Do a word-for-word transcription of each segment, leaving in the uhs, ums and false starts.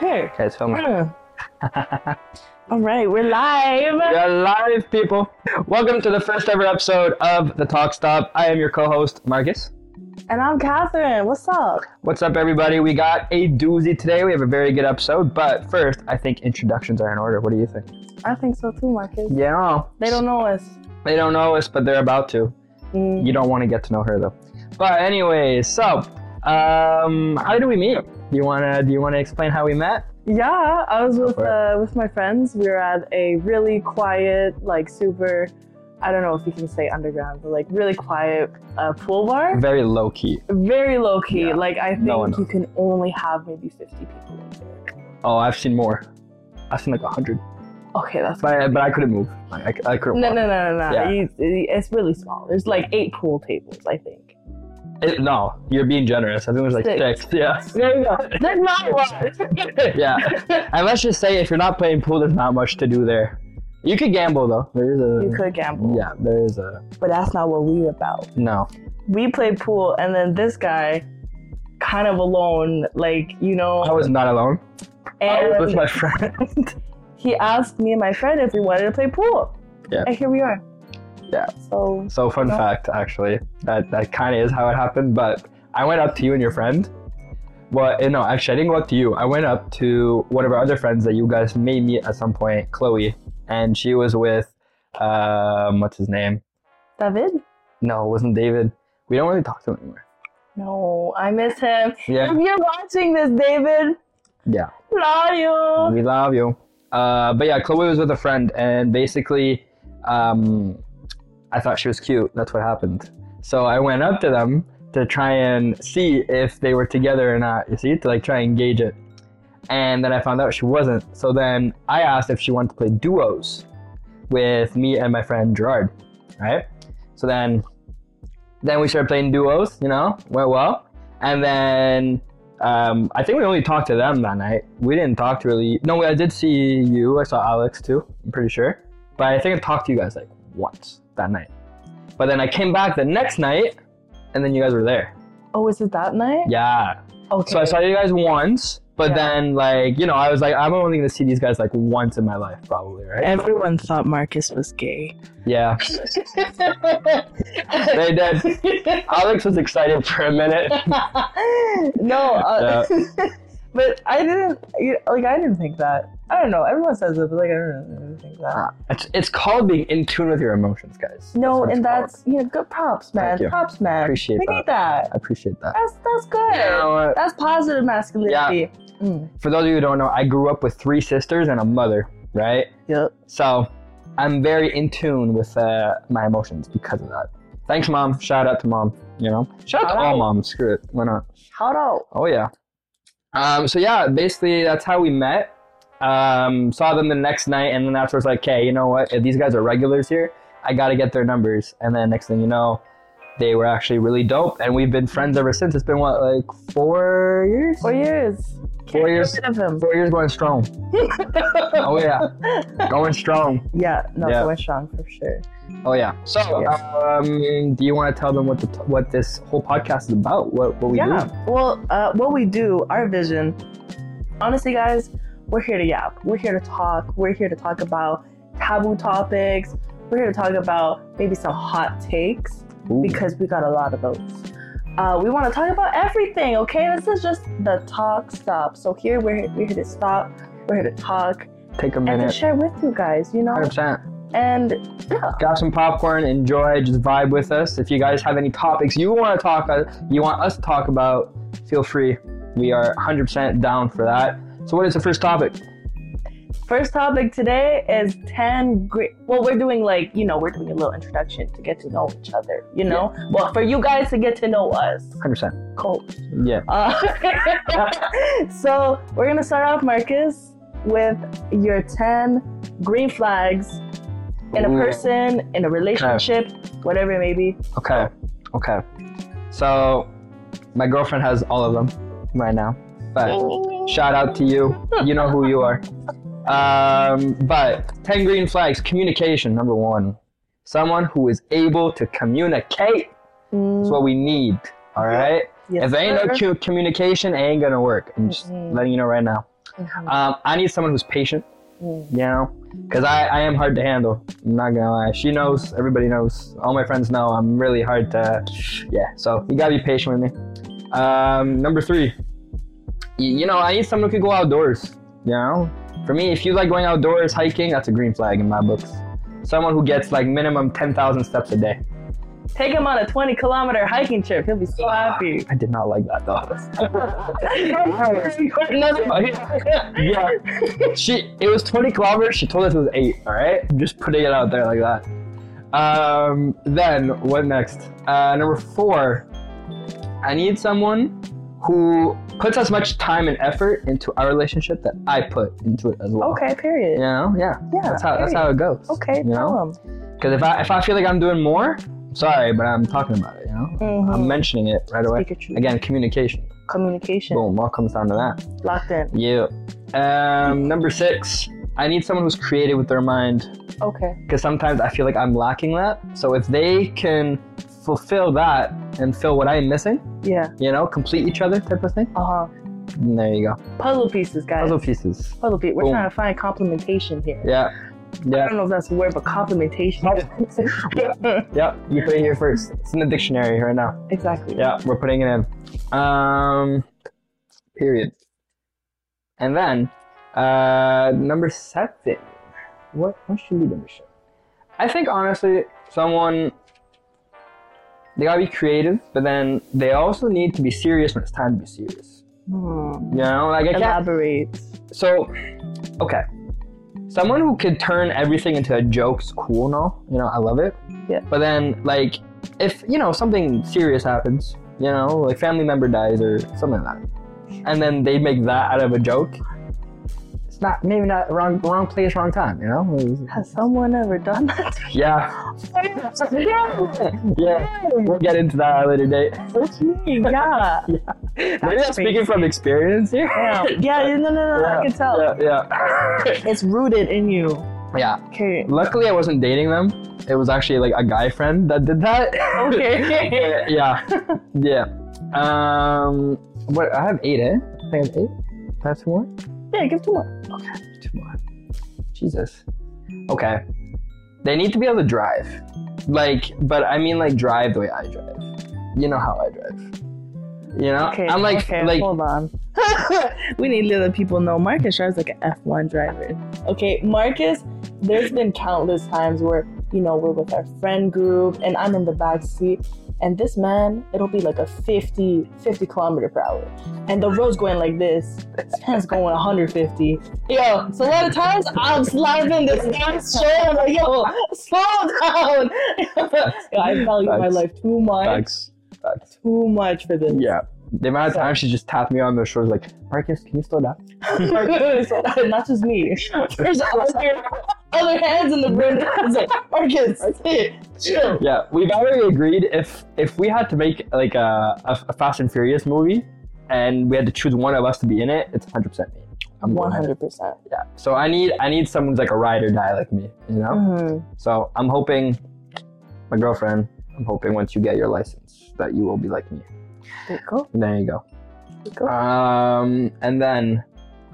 Okay. Okay, it's filming. Mm. All right, we're live. We're live, people. Welcome to the first ever episode of The Talk Stop. I am your co-host, Marcus. And I'm Catherine. What's up? What's up, everybody? We got a doozy today. We have a very good episode. But first, I think introductions are in order. What do you think? I think so too, Marcus. Yeah. They don't know us. They don't know us, but they're about to. Mm. You don't want to get to know her, though. But anyways, so, um, how did we meet? Do you wanna do you wanna explain how we met? Yeah, I was Go with for uh, with my friends. We were at a really quiet, like super, I don't know if you can say underground, but like really quiet uh, pool bar. Very low key. Very low key. Yeah. Like I think No one you can only have maybe fifty people in there. Oh, I've seen more. I've seen like a hundred. Okay, that's. But I, but I couldn't move. Like, I I couldn't. No, walk. no, no, no, no. Yeah. You- It's really small. There's like eight pool tables, I think. It, no, you're being generous. I think it was like Six. six. Yeah. There you go. There's not one. Yeah. And let's just say if you're not playing pool, there's not much to do there. You could gamble though. There is a. You could gamble. Yeah, there is a. But that's not what we were about. No. We played pool, and then this guy, kind of alone, like, you know. I was not alone. I was with And my friend. he asked me and my friend if we wanted to play pool. Yeah. And here we are. Yeah. So. So fun No. fact, actually, that that kind of is how it happened. But I went up to you and your friend. Well, eh, no, actually, I didn't go up to you. I went up to one of our other friends that you guys may meet at some point, Chloe, and she was with, um, what's his name? David? No, it wasn't David. We don't really talk to him anymore. No, I miss him. Yeah. If you're watching this, David, Yeah. love you. We love you. Uh, but yeah, Chloe was with a friend, and basically, um, I thought she was cute. That's what happened. So I went up to them to try and see if they were together or not. You see, to like try and gauge it. And then I found out she wasn't. So then I asked if she wanted to play duos with me and my friend Gerard, right? So then, then we started playing duos. You know, went well, and then. Um, I think we only talked to them that night. We didn't talk to really. No, I did see you. I saw Alex too. I'm pretty sure. But I think I talked to you guys like once that night. But then I came back the next night, and then you guys were there. Oh, is it that night? Yeah. Okay. So I saw you guys once, but Yeah. then like you know I was like I'm only gonna see these guys like once in my life probably, right? Everyone thought Marcus was gay. Yeah. They did. Alex was excited for a minute. No, uh, but I didn't. you- Like I didn't think that. I don't know. Everyone says it, but like I don't really think that. It's it's called being in tune with your emotions, guys. No, what it's and called. that's you know good props, man. Thank you. Props, man. Appreciate we that. need that. I appreciate that. That's that's good. You know what? That's positive masculinity. Mm. For those of you who don't know, I grew up with three sisters and a mother, right? Yep. So I'm very in tune with uh, my emotions because of that. Thanks, Mom. Shout out to Mom. You know, shout out Shout to all out. moms. Screw it. Why not? Shout out. Oh yeah. Um. So yeah, basically that's how we met. Um. Saw them the next night, and then afterwards, like, okay, you know what? If these guys are regulars here, I gotta get their numbers. And then next thing you know, they were actually really dope, and we've been friends ever since. It's been what, like four years? Four years. Four years. Can't get rid of him. Four years going strong. Oh yeah, going strong. Yeah. No, Yeah. going strong for sure. Oh yeah. So, Yes. um, do you want to tell them what the what this whole podcast is about? What what we Yeah. do? Well, uh, what we do, our vision. Honestly, guys, we're here to yap. We're here to talk. We're here to talk about taboo topics. We're here to talk about maybe some hot takes Ooh. because we got a lot of those. Uh, we want to talk about everything. Okay, this is just the talk stop. So here we're we're here to stop. We're here to talk Take a and to minute. share with you guys. You know, one hundred percent. and yeah. Grab some popcorn, enjoy, just vibe with us. If you guys have any topics you want to talk, uh, you want us to talk about, feel free. We are one hundred percent down for that. So, what is the first topic? First topic today is ten great. Well, we're doing like, you know, we're doing a little introduction to get to know each other, you know? Well, for you guys to get to know us. one hundred percent. Cool. Yeah. Uh, so, we're going to start off, Marcus, with your ten green flags in a Ooh. person, in a relationship, whatever it may be. Okay. Okay. So, my girlfriend has all of them right now. But shout out to you. You know who you are. Um, but ten green flags. Communication, number one. Someone who is able to communicate is what we need. All right. Yes, if there ain't no sir. cu- communication, it ain't gonna work. I'm just Mm-mm. letting you know right now. Mhm. Um, I need someone who's patient, Mm. you know, because I, I am hard to handle. I'm not gonna lie. She knows. Everybody knows. All my friends know I'm really hard to. Yeah. So you gotta be patient with me. Um, number three. You, you know, I need someone who can go outdoors. You know, for me, if you like going outdoors, hiking, that's a green flag in my books. Someone who gets like minimum ten thousand steps a day. Take him on a twenty kilometer hiking trip. He'll be so happy. I did not like that though. Yeah. She it was twenty kilometers. She told us it was eight. All right, I'm just putting it out there like that. Um. Then what next? Uh, number four. I need someone who puts as much time and effort into our relationship that I put into it as well. Okay, period. You know, yeah. Yeah, That's how that's period. how it goes. Okay, You know, tell him. because if I if I feel like I'm doing more, sorry, but I'm talking about it. You know, Mhm. I'm mentioning it right away. Speak your truth. Again, communication. Communication. Boom. All comes down to that. Locked in. Yeah. Um, number six, I need someone who's creative with their mind, Okay. because sometimes I feel like I'm lacking that. So if they can fulfill that and fill what I'm missing, Yeah. you know, complete each other type of thing, Uh huh. then there you go. Puzzle pieces, guys. Puzzle pieces. Puzzle piece. We're Boom. trying to find complementation here. Yeah. I Yeah. don't know if that's a word, but complementation. Yeah. You put it here first. It's in the dictionary right now. Exactly. Yeah, we're putting it in. Um, period. And then, uh, number seven. What what should be number seven? I think honestly, someone they gotta be creative, but then they also need to be serious when it's time to be serious. Hmm. You know, like I can't. Elaborate. So, okay, someone who could turn everything into a joke is cool, no? You know, I love it. Yeah. But then, like, if you know something serious happens, you know, like family member dies or something like that, and then they make that out of a joke, it's not maybe not wrong wrong place, wrong time. You know? Has someone ever done that? Yeah. Yeah. We'll get into that at a later date. Yeah. Maybe I'm speaking from experience here. Yeah. Yeah. No, no, no. Yeah, I can tell. Yeah. Yeah. It's rooted in you. Yeah. Okay. Luckily, I wasn't dating them. It was actually like a guy friend that did that. Okay. Yeah. Yeah. Um. What? I have eight, eh? I think I have eight. Can I have two more? Yeah, give two more. Okay, two more. Jesus. Okay. They need to be able to drive. Like, but I mean like drive the way I drive. You know how I drive. You know? Okay. I'm like, okay, like, hold on. We need to let people know Marcus drives like an F one driver. Okay, Marcus, there's been countless times where, you know, we're with our friend group and I'm in the back seat. And this man, it'll be like a fifty, fifty kilometer per hour. And the road's going like this. This man's going one hundred fifty. Yo, so a lot of times I'm slapping this guy's shoulder. Like, yo, slow down. Yo, I value my Facts. life too much. Facts. Facts. Too much for this. Yeah. The amount of times she just tapped me on the shoulders like, Marcus, can you slow down? Not just me. There's other, other hands in the room. It's like, Marcus, hey, chill. Yeah, we've already agreed if if we had to make like a, a, a Fast and Furious movie and we had to choose one of us to be in it, it's one hundred percent me. I'm one going in. hundred percent. Yeah. So I need I need someone who's like a ride or die like me, you know? Mm-hmm. So I'm hoping, my girlfriend, I'm hoping once you get your license that you will be like me. There you go. There you go. There you go. Um, and then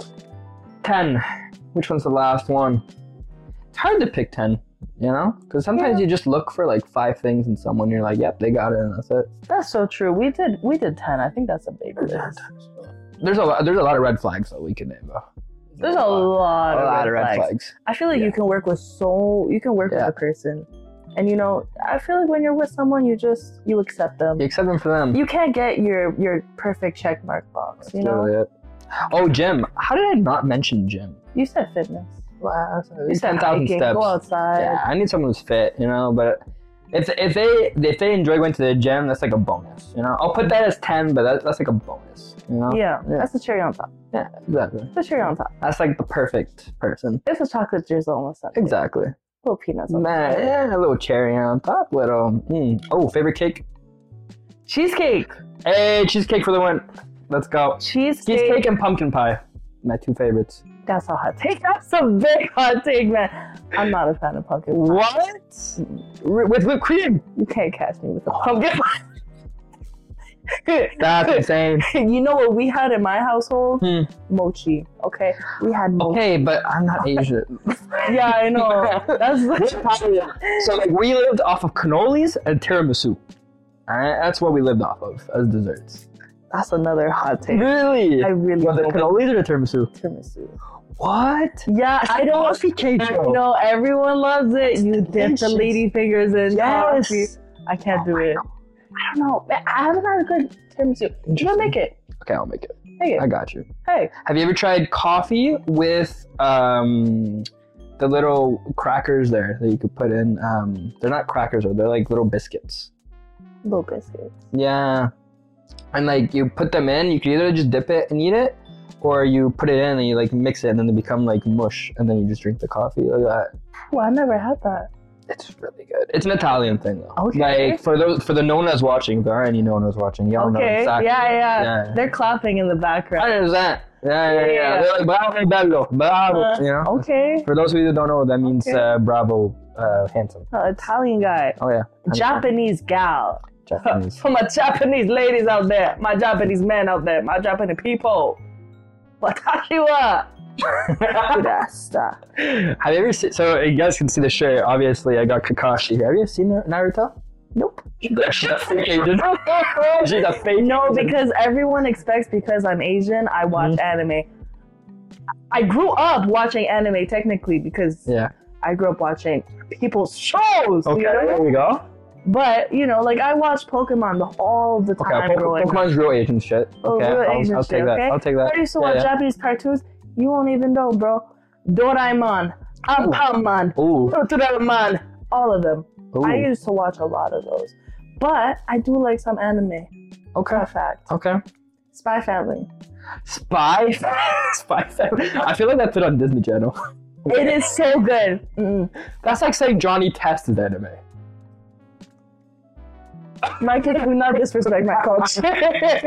ten. Which one's the last one? It's hard to pick ten, you know? Because sometimes Yeah. you just look for like five things in someone, you're like, yep, they got it, and that's it. That's so true. We did we did ten. I think that's a big list. There's a lot, there's a lot of red flags that we can name though. There's a lot, a of, lot red of red flags. flags. I feel like Yeah. you can work with so you can work Yeah. with a person. And you know, I feel like when you're with someone you just you accept them. You accept them for them. You can't get your your perfect check mark box, you That's know? literally it. Oh, gym. How did I not mention gym? You said fitness. Wow, You said ten thousand hiking, steps. go outside. Yeah, I need someone who's fit, you know. But if if they if they enjoy going to the gym, that's like a bonus, you know. I'll put that as ten, but that, that's like a bonus, you know. Yeah, Yeah. that's the cherry on top. Yeah, exactly. That's the cherry on top. That's like the perfect person. It's a chocolate drizzle on the sundae. Exactly. Little peanuts on Man, the yeah, a little cherry on top, little. Mm. Oh, favorite cake? Cheesecake. Hey, cheesecake for the win. Let's go. Cheesecake. Cheesecake and pumpkin pie. My two favorites. That's a hot take. That's a big hot take, man. I'm not a fan of pumpkin pie. What? R- With whipped cream. You can't catch me with a pumpkin pie. That's insane. You know what we had in my household? Hmm. Mochi. Okay. Okay, we had most. Okay, but I'm not Asian. Yeah, I know. That's So like we lived off of cannolis and tiramisu. Alright, that's what we lived off of as desserts. that's another hot take. Really? I really Well, the don't cannolis or the tiramisu? tiramisu. What? Yeah, I don't. Coffee cake I show. know everyone loves it. You dip the delicious. lady fingers in Yes. coffee. I can't Oh do my it. God. I don't know. I haven't had a good tiramisu. You Interesting. gonna make it? Okay, I'll make it. Make it. I got you. Hey. Have you ever tried coffee with um the little crackers there that you could put in? Um, they're not crackers, though. They're like little biscuits. Little biscuits. Yeah. And like you put them in, you can either just dip it and eat it, or you put it in and you like mix it and then they become like mush and then you just drink the coffee like that. Well, I never had that. It's really good. It's an Italian thing though. Okay. Like for those for the Nonas watching, if there are any Nonas watching, y'all know Okay. exactly. Yeah, yeah, Yeah. They're clapping in the background. one hundred percent. Yeah, yeah, yeah. Yeah. They're like bravo bello, bravo. Uh, you know? Okay. For those of you that don't know, that means Okay. uh, bravo, uh, handsome. Oh, Italian guy. Oh yeah. Japanese gal. Japanese. For my Japanese ladies out there, my Japanese men out there, my Japanese people. Watashi wa Kurasta. Have you ever seen? So you guys can see the shirt. Obviously, I got Kakashi. Have you ever seen Naruto? Nope. She's a fake Asian. She's a fake. No, Asian. because everyone expects because I'm Asian, I watch Mhm. anime. I grew up watching anime technically because Yeah. I grew up watching people's shows. Okay. You know? There we go. But you know, like I watched Pokemon the, all the Okay. time Po- growing up. Pokemon's real Asian shit. Oh, Okay. real I'll, Asian I'll shit, take that. okay? I'll take that. I used to Yeah, watch yeah. Japanese cartoons. You won't even know, bro. Doraemon, Anpanman, Ooh. Ultraman, all of them. Ooh. I used to watch a lot of those. But I do like some anime. Okay. For a fact. Okay. Spy Family. Spy. Spy Family. I feel like that's it on Disney Channel. It is so good. Mm. That's like saying Johnny Test is anime. My kids do not disrespect my culture. do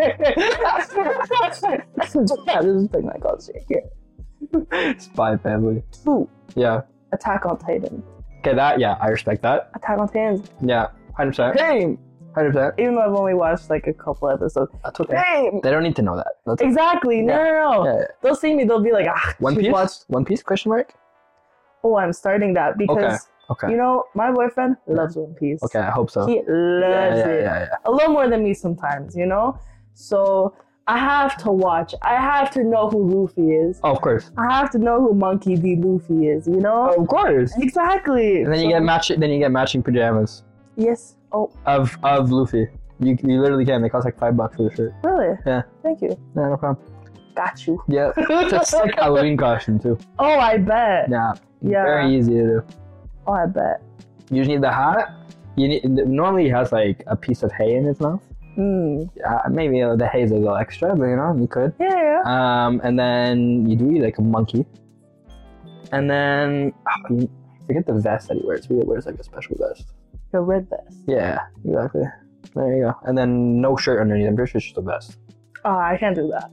not disrespect my culture here. Spy Family. Ooh, Yeah. Attack on Titan. Okay, that, yeah, I respect that. Attack on Titan. Yeah, one hundred percent. Same. one hundred percent. Even though I've only watched like a couple episodes. That's okay. Same. They don't need to know that. That's Exactly. No, Yeah. no, no. Yeah, yeah. They'll see me. They'll be like, ah, One she's Piece? watched- One Piece, question mark? Oh, I'm starting that because, Okay. you know, my boyfriend loves One Piece. Okay, I hope so. He yeah, loves yeah, it. yeah, yeah. A little more than me sometimes, you know? So I have to watch. I have to know who Luffy is. Oh, of course. I have to know who Monkey D. Luffy is, you know? Of course. Exactly. And then you So- get match. Then you get matching pajamas Yes. Oh, of of Luffy. You you literally can. They cost like five bucks for the shirt. really? Yeah. Thank you. Yeah, no problem. Got you. Yeah, it's a sick Halloween costume too. Oh, I bet. Yeah, Yeah. very easy to do. Oh, I bet. You just need the hat. You need normally he has like a piece of hay in his mouth. Hmm. Yeah, maybe uh, the hay's a little extra, but you know you could. Yeah, yeah. Um, and then you do eat like a monkey. And then oh, you forget the vest that he wears. He wears like a special vest. Your red vest. Yeah, exactly. There you go. And then no shirt underneath. I'm pretty sure it's just a vest. Oh, I can't do that.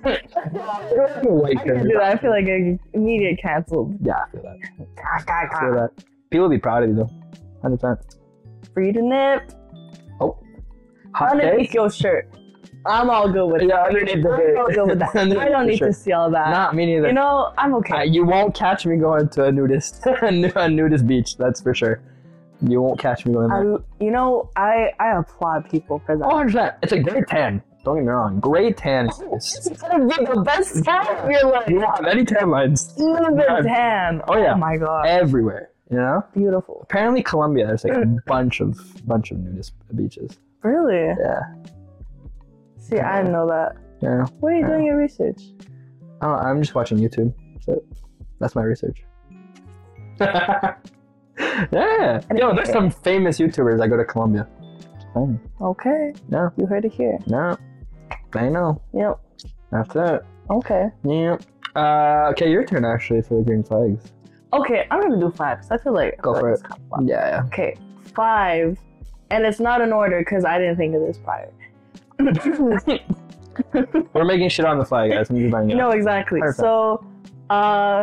White I can't do that. I feel like I immediate canceled. Yeah, I feel that. I feel that. People will be proud of you though. one hundred percent. Free to nip. Oh. Hot Underneath take? your shirt. I'm all good with Yeah, that. underneath the I'm all shirt. good with that. Underneath I don't the need to shirt. see all that. Not me neither. You know, I'm okay. Uh, you won't catch me going to a nudist, a nudist beach. That's for sure. You won't catch me going there. I, you know, I I applaud people for that. Oh, one hundred percent. It's a great tan. Don't get me wrong. Great tan. It's gonna be the best tan of your life. You won't have any tan lines Even the tan. Oh, yeah. Oh my god. everywhere. You know. Beautiful. Apparently, Colombia there's like a bunch of bunch of nudist beaches. Really? Yeah. See, I didn't know that. Yeah. Where are you doing your research? Oh, I'm just watching YouTube. So that's my research. Yeah. Yo, there's some famous YouTubers that go to Colombia. Oh, Okay. no, You heard it here. no. I know. Yep. That's it. Okay. Yeah. Uh, okay, your turn actually for the green flags. Okay, I'm gonna do five because I feel like Go I feel for like it. it's kind of fun. Yeah, Okay, five, and it's not in order because I didn't think of this prior. yeah. We're making shit on the fly, guys. I'm just letting you know. No, exactly. Perfect. So, uh,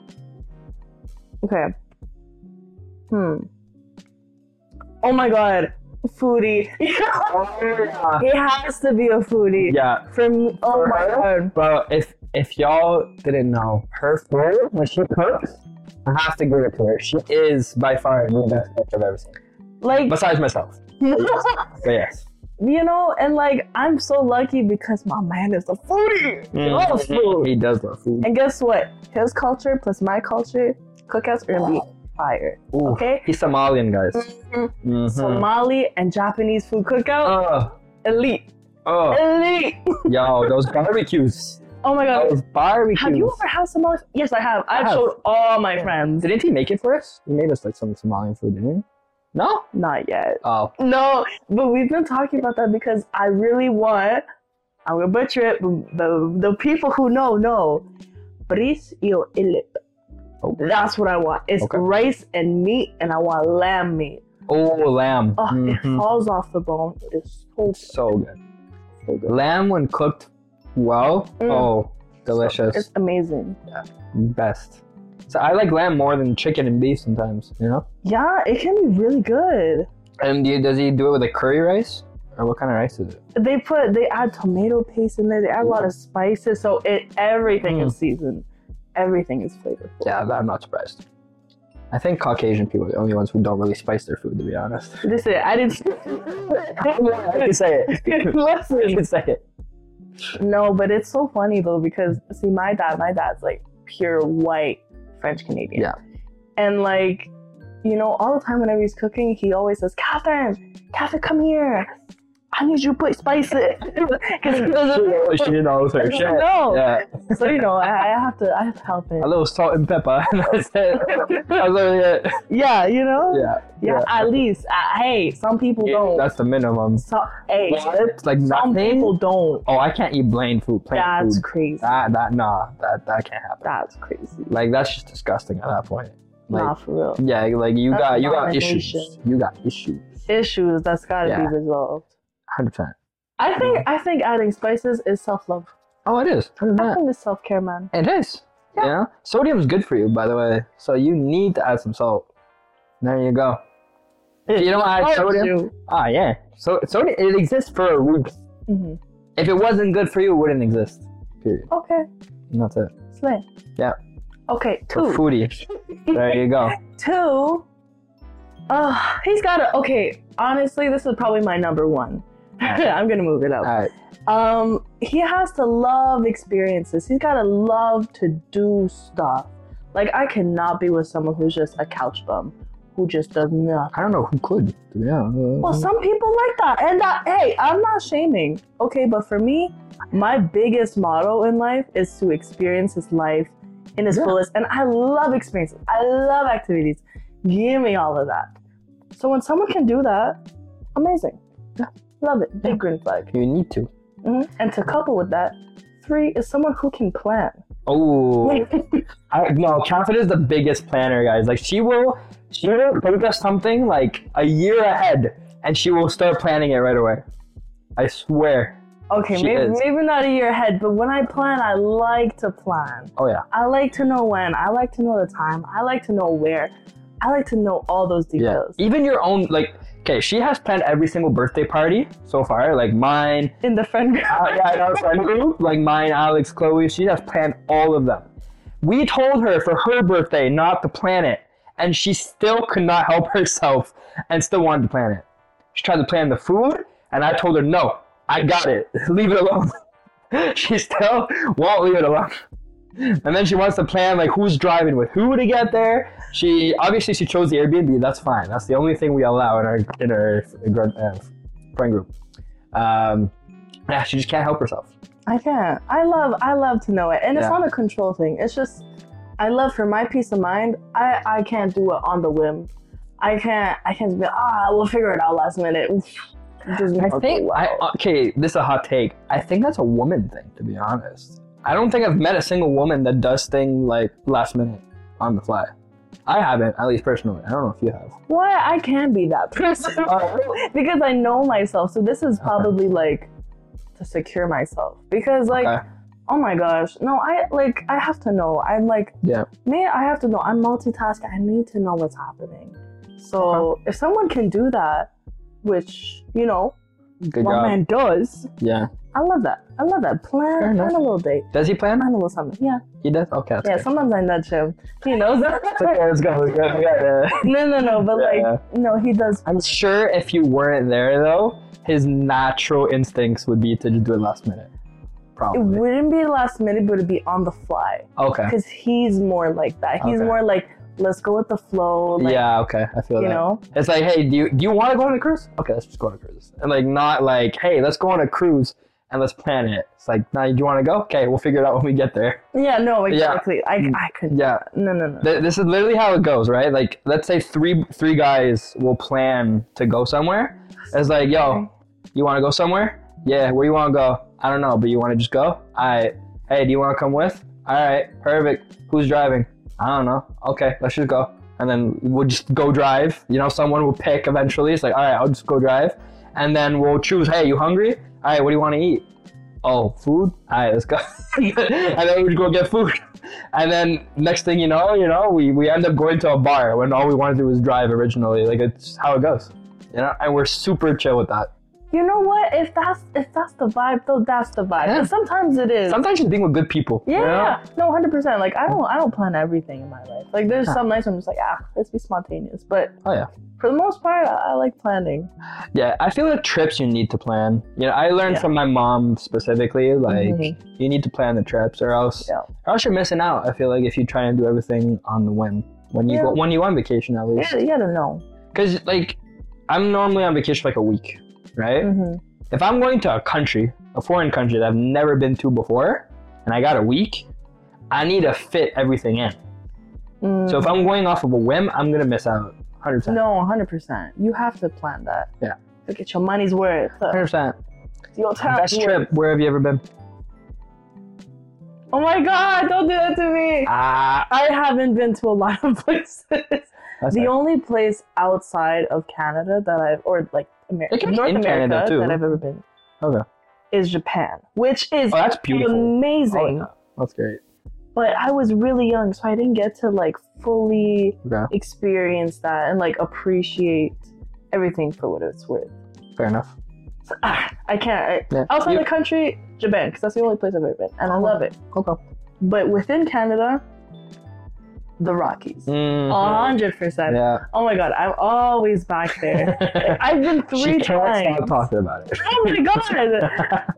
okay. Hmm. Oh my god, foodie. Oh, He has to be a foodie. yeah. From oh my god. Bro, if if y'all didn't know, her food, when she cooks, I have to give it to her. She is by far the best cook I've ever seen. Like, Besides myself. But yes. you know, and like, I'm so lucky because my man is a foodie. He loves food. He does love food. And guess what? His culture plus my culture, cookouts are gonna be fire. Ooh, Okay? he's Somalian, guys. Mm-hmm. Mm-hmm. Somali and Japanese food cookout, Oh, elite. oh, Elite. yo, those barbecues. Oh my god. Those barbecues. Have you ever had Somali? Yes, I have. I've have. showed all my friends. Didn't he make it for us? He made us like some Somalian food, didn't he? No? Not yet. Oh. No, but we've been talking about that because I really want, I'm gonna butcher it, but the, the people who know, know. Bris iyo ilip. Oh. That's what I want. It's Okay. rice and meat, and I want lamb meat. Oh, lamb. Oh, Mhm. it falls off the bone. It is so So good. So good. Lamb when cooked well, Mm. oh, delicious. It's amazing. Best. So I like lamb more than chicken and beef sometimes, you know? Yeah, it can be really good. And do you, does he do it with like curry rice? Or what kind of rice is it? They put, they add tomato paste in there. They add a lot of spices, so it everything Mm. is seasoned. Everything is flavorful. Yeah, I'm not surprised. I think Caucasian people are the only ones who don't really spice their food, to be honest. Listen, I didn't. I can say it. Listen. I can say it. No, but it's so funny though because see, my dad, my dad's like pure white French Canadian. Yeah. And like, you know, all the time whenever he's cooking, he always says, "Catherine, Catherine, come here. I need you to put spice it." Because he doesn't. She knows her shit. No. Yeah. So you know, I, I have to, I have to help him. A little salt and pepper. That's it. That's really it. Yeah, you know. Yeah. Yeah. At least, uh, hey, some people Yeah, don't. that's the minimum. So, hey, What? Like some nothing? people don't. Oh, I can't eat plain food. Plain That's food. crazy. That that nah. That that can't happen. That's crazy. Like that's just disgusting at that point. Like Nah, for real. yeah, like you That's got you got abomination. issues. You got issues. Issues that's got to Yeah. be resolved. Hundred percent. I think I think adding spices is self love. Oh, it is. Hundred I percent. think it's self care, man. It is. Yeah. You know, sodium is good for you, by the way. So you need to add some salt. There you go. If you don't add Helps sodium, you. ah yeah. So sodium it exists for a reason. Mhm. If it wasn't good for you, it wouldn't exist. Period. Okay, And that's it. slay. Yeah. Okay, For two. foodie. There you go. Two. Uh, he's got to. Okay, honestly, this is probably my number one. I'm gonna move it up. All right. Um, he has to love experiences. He's gotta love to do stuff. Like I cannot be with someone who's just a couch bum, who just does nothing. I don't know who could. To be honest. Well, some people like that, and that, hey, I'm not shaming. Okay, but for me, my biggest motto in life is to experience his life in its Yeah. fullest, and I love experiences. I love activities. Give me all of that. So when someone can do that, amazing. Yeah. Love it. Big green flag. You need to. hmm And to couple with that, three is someone who can plan. Oh. I, no, Catherine is the biggest planner, guys. Like she will, she will think of something like a year ahead, and she will start planning it right away. I swear. Okay, She maybe, is. maybe not a year ahead, but when I plan, I like to plan. Oh yeah. I like to know when. I like to know the time. I like to know where. I like to know all those Yeah. details. Even your own, like, okay, she has planned every single birthday party so far. Like mine, In the friend group. uh, yeah, in our friend group, like mine, Alex, Chloe. She has planned all of them. We told her for her birthday not to plan it, and she still could not help herself and still wanted to plan it. She tried to plan the food, and I told her, no, I got it. Leave it alone. She still won't leave it alone. And then she wants to plan like who's driving with who to get there. She obviously she chose the Airbnb. That's fine. That's the only thing we allow in our in our uh, friend group. Um, yeah, she just can't help herself. I can't. I love I love to know it. And it's Yeah. not a control thing. It's just I love for my peace of mind, I, I can't do it on the whim. I can't I can't be ah, we'll figure it out last minute. It doesn't I work think I well. okay. This is a hot take. I think that's a woman thing, to be honest. I don't think I've met a single woman that does things like last minute on the fly. I haven't, at least personally. I don't know if you have. Why I can be that person. Because I know myself. So this is probably like to secure myself. Because like Okay. oh my gosh. No, I like I have to know. I'm like Yeah. me, I have to know. I'm multitasking. I need to know what's happening. So Okay. if someone can do that, which, you know, Good my job. man does, Yeah. I love that. I love that. Plan, Fair enough. plan a little date. Does he plan? Plan a little something. Yeah. He does? Okay, that's Yeah, good. sometimes I nudge him. He knows that. It's okay, let's go. Let's go. We got, uh, No, no, no. But Yeah. like, no, he does. I'm sure if you weren't there, though, his natural instincts would be to just do it last minute. It Probably. wouldn't be last minute, but it'd be on the fly. Okay. Because he's more like that. He's Okay. more like, let's go with the flow. Like, yeah, okay. I feel You that. know? It's like, hey, do you do you want to go on a cruise? Okay, let's just go on a cruise. And like, not like, hey, let's go on a cruise and let's plan it. It's like, nah, do you want to go? Okay, we'll figure it out when we get there. Yeah, no, Yeah. exactly. I, I could. Yeah. No, no, no. Th- This is literally how it goes, right? Like, let's say three three guys will plan to go somewhere. It's like, yo, you want to go somewhere? Yeah, where you want to go? I don't know, but you want to just go? All right. Hey, do you want to come with? All right, perfect. Who's driving? I don't know. Okay, let's just go. And then we'll just go drive. You know, someone will pick eventually. It's like, all right, I'll just go drive. And then we'll choose, hey, you hungry? All right, what do you want to eat? Oh, food? All right, let's go. And then we go get food. And then next thing you know, you know, we, we end up going to a bar when all we wanted to do was drive originally. Like, it's how it goes. You know, and we're super chill with that. You know what? If that's if that's the vibe, though, that's the vibe. Yeah. And sometimes it is. Sometimes just being with good people. Yeah, You know? no, one hundred percent. Like I don't, I don't plan everything in my life. Like there's Huh. some nights where I'm just like, ah, let's be spontaneous. But Oh, yeah. for the most part, I, I like planning. Yeah, I feel like trips you need to plan. You know, I learned Yeah. from my mom specifically, like, Mhm. you need to plan the trips or else, Yeah. or else you're missing out. I feel like if you try and do everything on the whim. When you Yeah. go, when you go on vacation at least. Yeah, you gotta know. Because, like, I'm normally on vacation for like a week, right? hmm If I'm going to a country, a foreign country that I've never been to before, and I got a week, I need to fit everything in. Mm. So if I'm going off of a whim, I'm going to miss out. one hundred percent. No, one hundred percent. You have to plan that. Yeah. To get your money's worth. one hundred percent. Your time's Best worth. trip, where have you ever been? Oh my God! Don't do that to me. Ah, I haven't been to a lot of places. that's The it. only place outside of Canada that I've, or like Amer- It can be North in America Canada, too. that I've ever been, Okay. is Japan, which is Oh, that's beautiful. amazing. Oh, yeah. That's great. But I was really young, so I didn't get to like fully Okay. experience that and like appreciate everything for what it's worth. Fair enough. So, ah, I can't. I, Yeah. outside You- the country, Japan, because that's the only place I've ever been, and I Oh. love it. Okay. But within Canada, the Rockies, Mhm. a hundred percent. Yeah. Oh my God, I'm always back there. Like, I've been three she can't times. stop talking about it. Oh my God!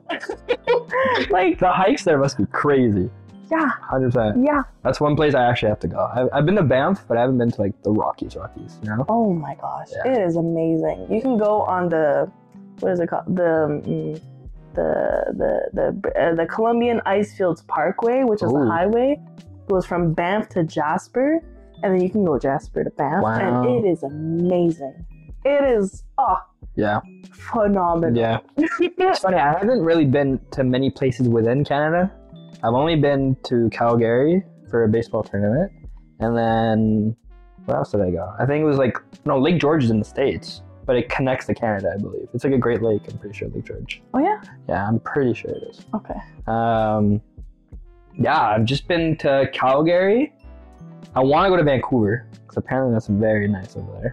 Like, The hikes there must be crazy. yeah, one hundred percent. yeah. That's one place I actually have to go. I've, I've been to Banff, but I haven't been to like the Rockies, Rockies, you know? Oh my gosh, Yeah. it is amazing. You can go on the, what is it called? The, mm, the the the uh, the Columbian Icefields Parkway, which is Ooh. the highway, goes from Banff to Jasper, and then you can go Jasper to Banff, Wow. and it is amazing. It is oh Yeah. phenomenal. Yeah. It's funny, I haven't really been to many places within Canada. I've only been to Calgary for a baseball tournament. And then, where else did I go? I think it was like, no, Lake George is in the States, but it connects to Canada, I believe. It's like a Great Lake, I'm pretty sure, Lake George. Oh yeah. Yeah, I'm pretty sure it is. Okay. Um, yeah, I've just been to Calgary. I want to go to Vancouver, because apparently that's very nice over there.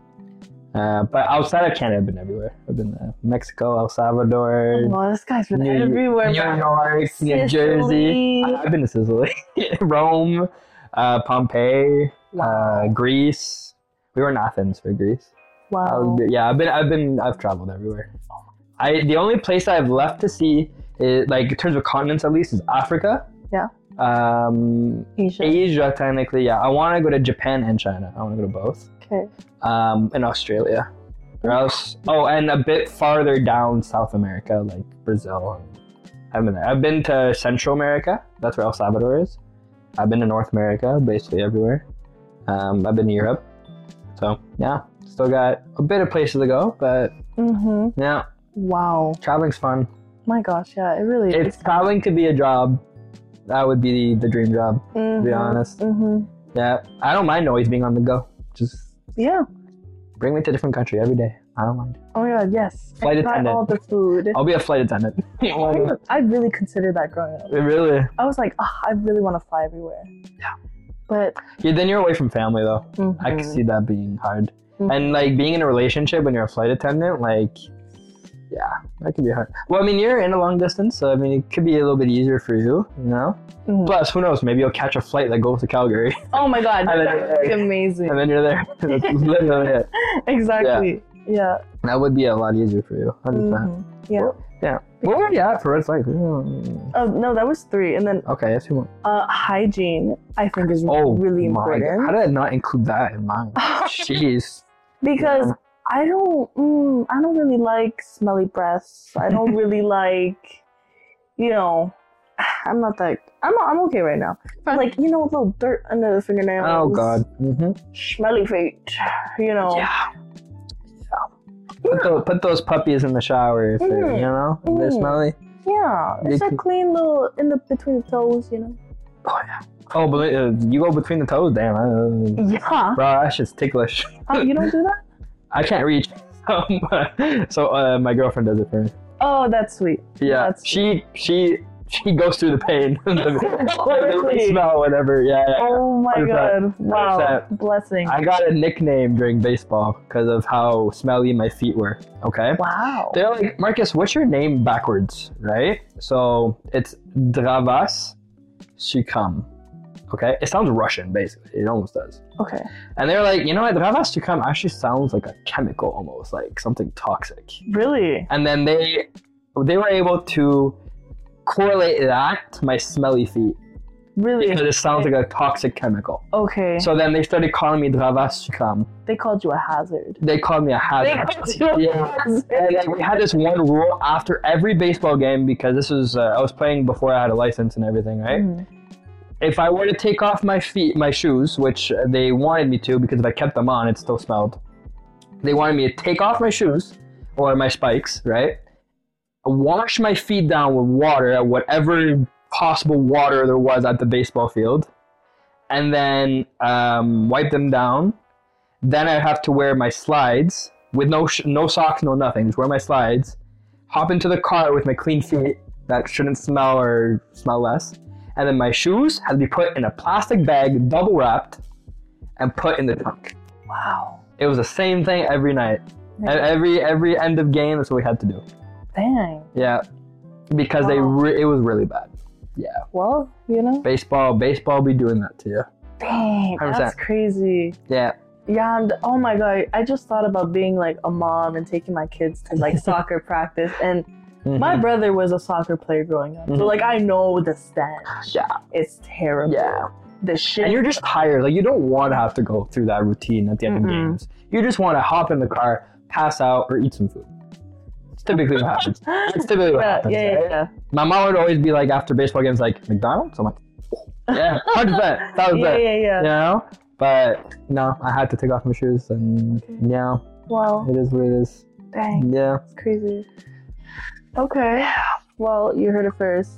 Uh, but outside of Canada, I've been everywhere. I've been to Mexico, El Salvador, Oh, this guy's been New- everywhere. New man. York, New Jersey. Sicily. I've been to Sicily, Rome, uh, Pompeii, uh, Wow. Greece. We were in Athens for Greece. I Wow. was- yeah, I've been, I've been, I've traveled everywhere. I the only place I've left to see, is, like in terms of continents at least, is Africa. Yeah. Um, Asia. Asia technically, yeah. I want to go to Japan and China. I want to go to both. Okay. Um, and Australia. Or else, oh, and a bit farther down South America, like Brazil. I've been there. I've been to Central America. That's where El Salvador is. I've been to North America, basically everywhere. Um, I've been to Europe. So yeah, still got a bit of places to go, but Mm-hmm. yeah, Wow. traveling's fun. My gosh, yeah, it really If is. traveling could be a job, that would be the, the dream job, to be honest. Mm-hmm. Yeah, I don't mind always being on the go. Just Yeah. bring me to a different country every day. I don't mind. Oh my God, yes. Flight And try attendant. all the food. I'll be a flight attendant. I really considered that growing up. Really? I was like, oh, I really want to fly everywhere. Yeah. But Yeah, then you're away from family though. I can mhm. see that being hard. Mhm. And like being in a relationship when you're a flight attendant, like Yeah, that could be hard. Well, I mean, you're in a long distance, so I mean, it could be a little bit easier for you, you know? Mhm. Plus, who knows? Maybe you'll catch a flight that goes to Calgary, Oh my god, And then- that would be amazing. and then you're there. That's literally it. Exactly. Yeah. That would be a lot easier for you, one hundred percent. Mhm. Yeah. Yeah. What were you at for red flag? Mm. Oh no, that was three, and then Okay, that's two more. uh, hygiene. I think is Oh, really my God. important How did I not include that in mine? Jeez. because Yeah. I don't. Mm, I don't really like smelly breaths. I don't really like. You know, I'm not that. I'm I'm okay right now. But like you know, a little dirt under the fingernails. Oh, God. Mm-hmm. Smelly feet. You know. Yeah. Put, those, put those puppies in the shower if they're, Mm. you know, if they're Mm. smelly. Yeah. They It's a can- clean little in the between the toes. You know. Oh, yeah. Oh, but uh, you go between the toes? Damn. I, Yeah. bro, that shit's ticklish. Oh, you don't do that? I can't reach. Um, so uh, my girlfriend does it for me. Oh, that's sweet. Yeah, That's she she she goes through the pain. the Really? smell, whatever. Yeah, yeah. Oh my one hundred percent. god. Wow. one hundred percent. Blessing. I got a nickname during baseball because of how smelly my feet were. Okay. Wow. They're like, Marcus, what's your name backwards, right? So it's Dravas Shikam. Okay, it sounds Russian, basically. It almost does. Okay. And they're like, you know what, Dravas Shikam actually sounds like a chemical, almost like something toxic. Really? And then they they were able to correlate that to my smelly feet Really? because it sounds like a toxic chemical. Okay. So then they started calling me Dravas Shikam. They called you a hazard. They called me a They hazard. called you a Yeah. hazard. And like, we had this one rule after every baseball game because this was uh, I was playing before I had a license and everything, right? Mhm. If I were to take off my feet, my shoes, which they wanted me to because if I kept them on, it still smelled. They wanted me to take off my shoes or my spikes, right? Wash my feet down with water at whatever possible water there was at the baseball field, and then um, wipe them down. Then I'd have to wear my slides with no sh- no socks, no nothing. Just wear my slides. Hop into the car with my clean feet that shouldn't smell or smell less. And then my shoes had to be put in a plastic bag, double wrapped, and put in the trunk. Wow. It was the same thing every night. At every every end of game, that's what we had to do. Dang. Yeah, because they Wow. re- it was really bad. Yeah, Well, you know. baseball baseball be doing that to you. Dang. one hundred That's percent. crazy. Yeah. Yeah. And oh my god. I just thought about being like a mom and taking my kids to like soccer practice, and my Mhm. brother was a soccer player growing up, so Mhm. like I know the stench. Yeah. It's terrible. Yeah. The shit. And you're just tired. Like you don't want to have to go through that routine at the end Mm-mm. of games. You just want to hop in the car, pass out, or eat some food. It's typically what happens. It's typically what yeah, happens. yeah, yeah, right? yeah. My mom would always be like after baseball games, like McDonald's. I'm like, yeah, one hundred percent. That was Yeah, it. yeah, yeah. You know. But no, I had to take off my shoes, and yeah, Wow. it is what it is. Dang. Yeah. It's crazy. Okay. Well, you heard it first.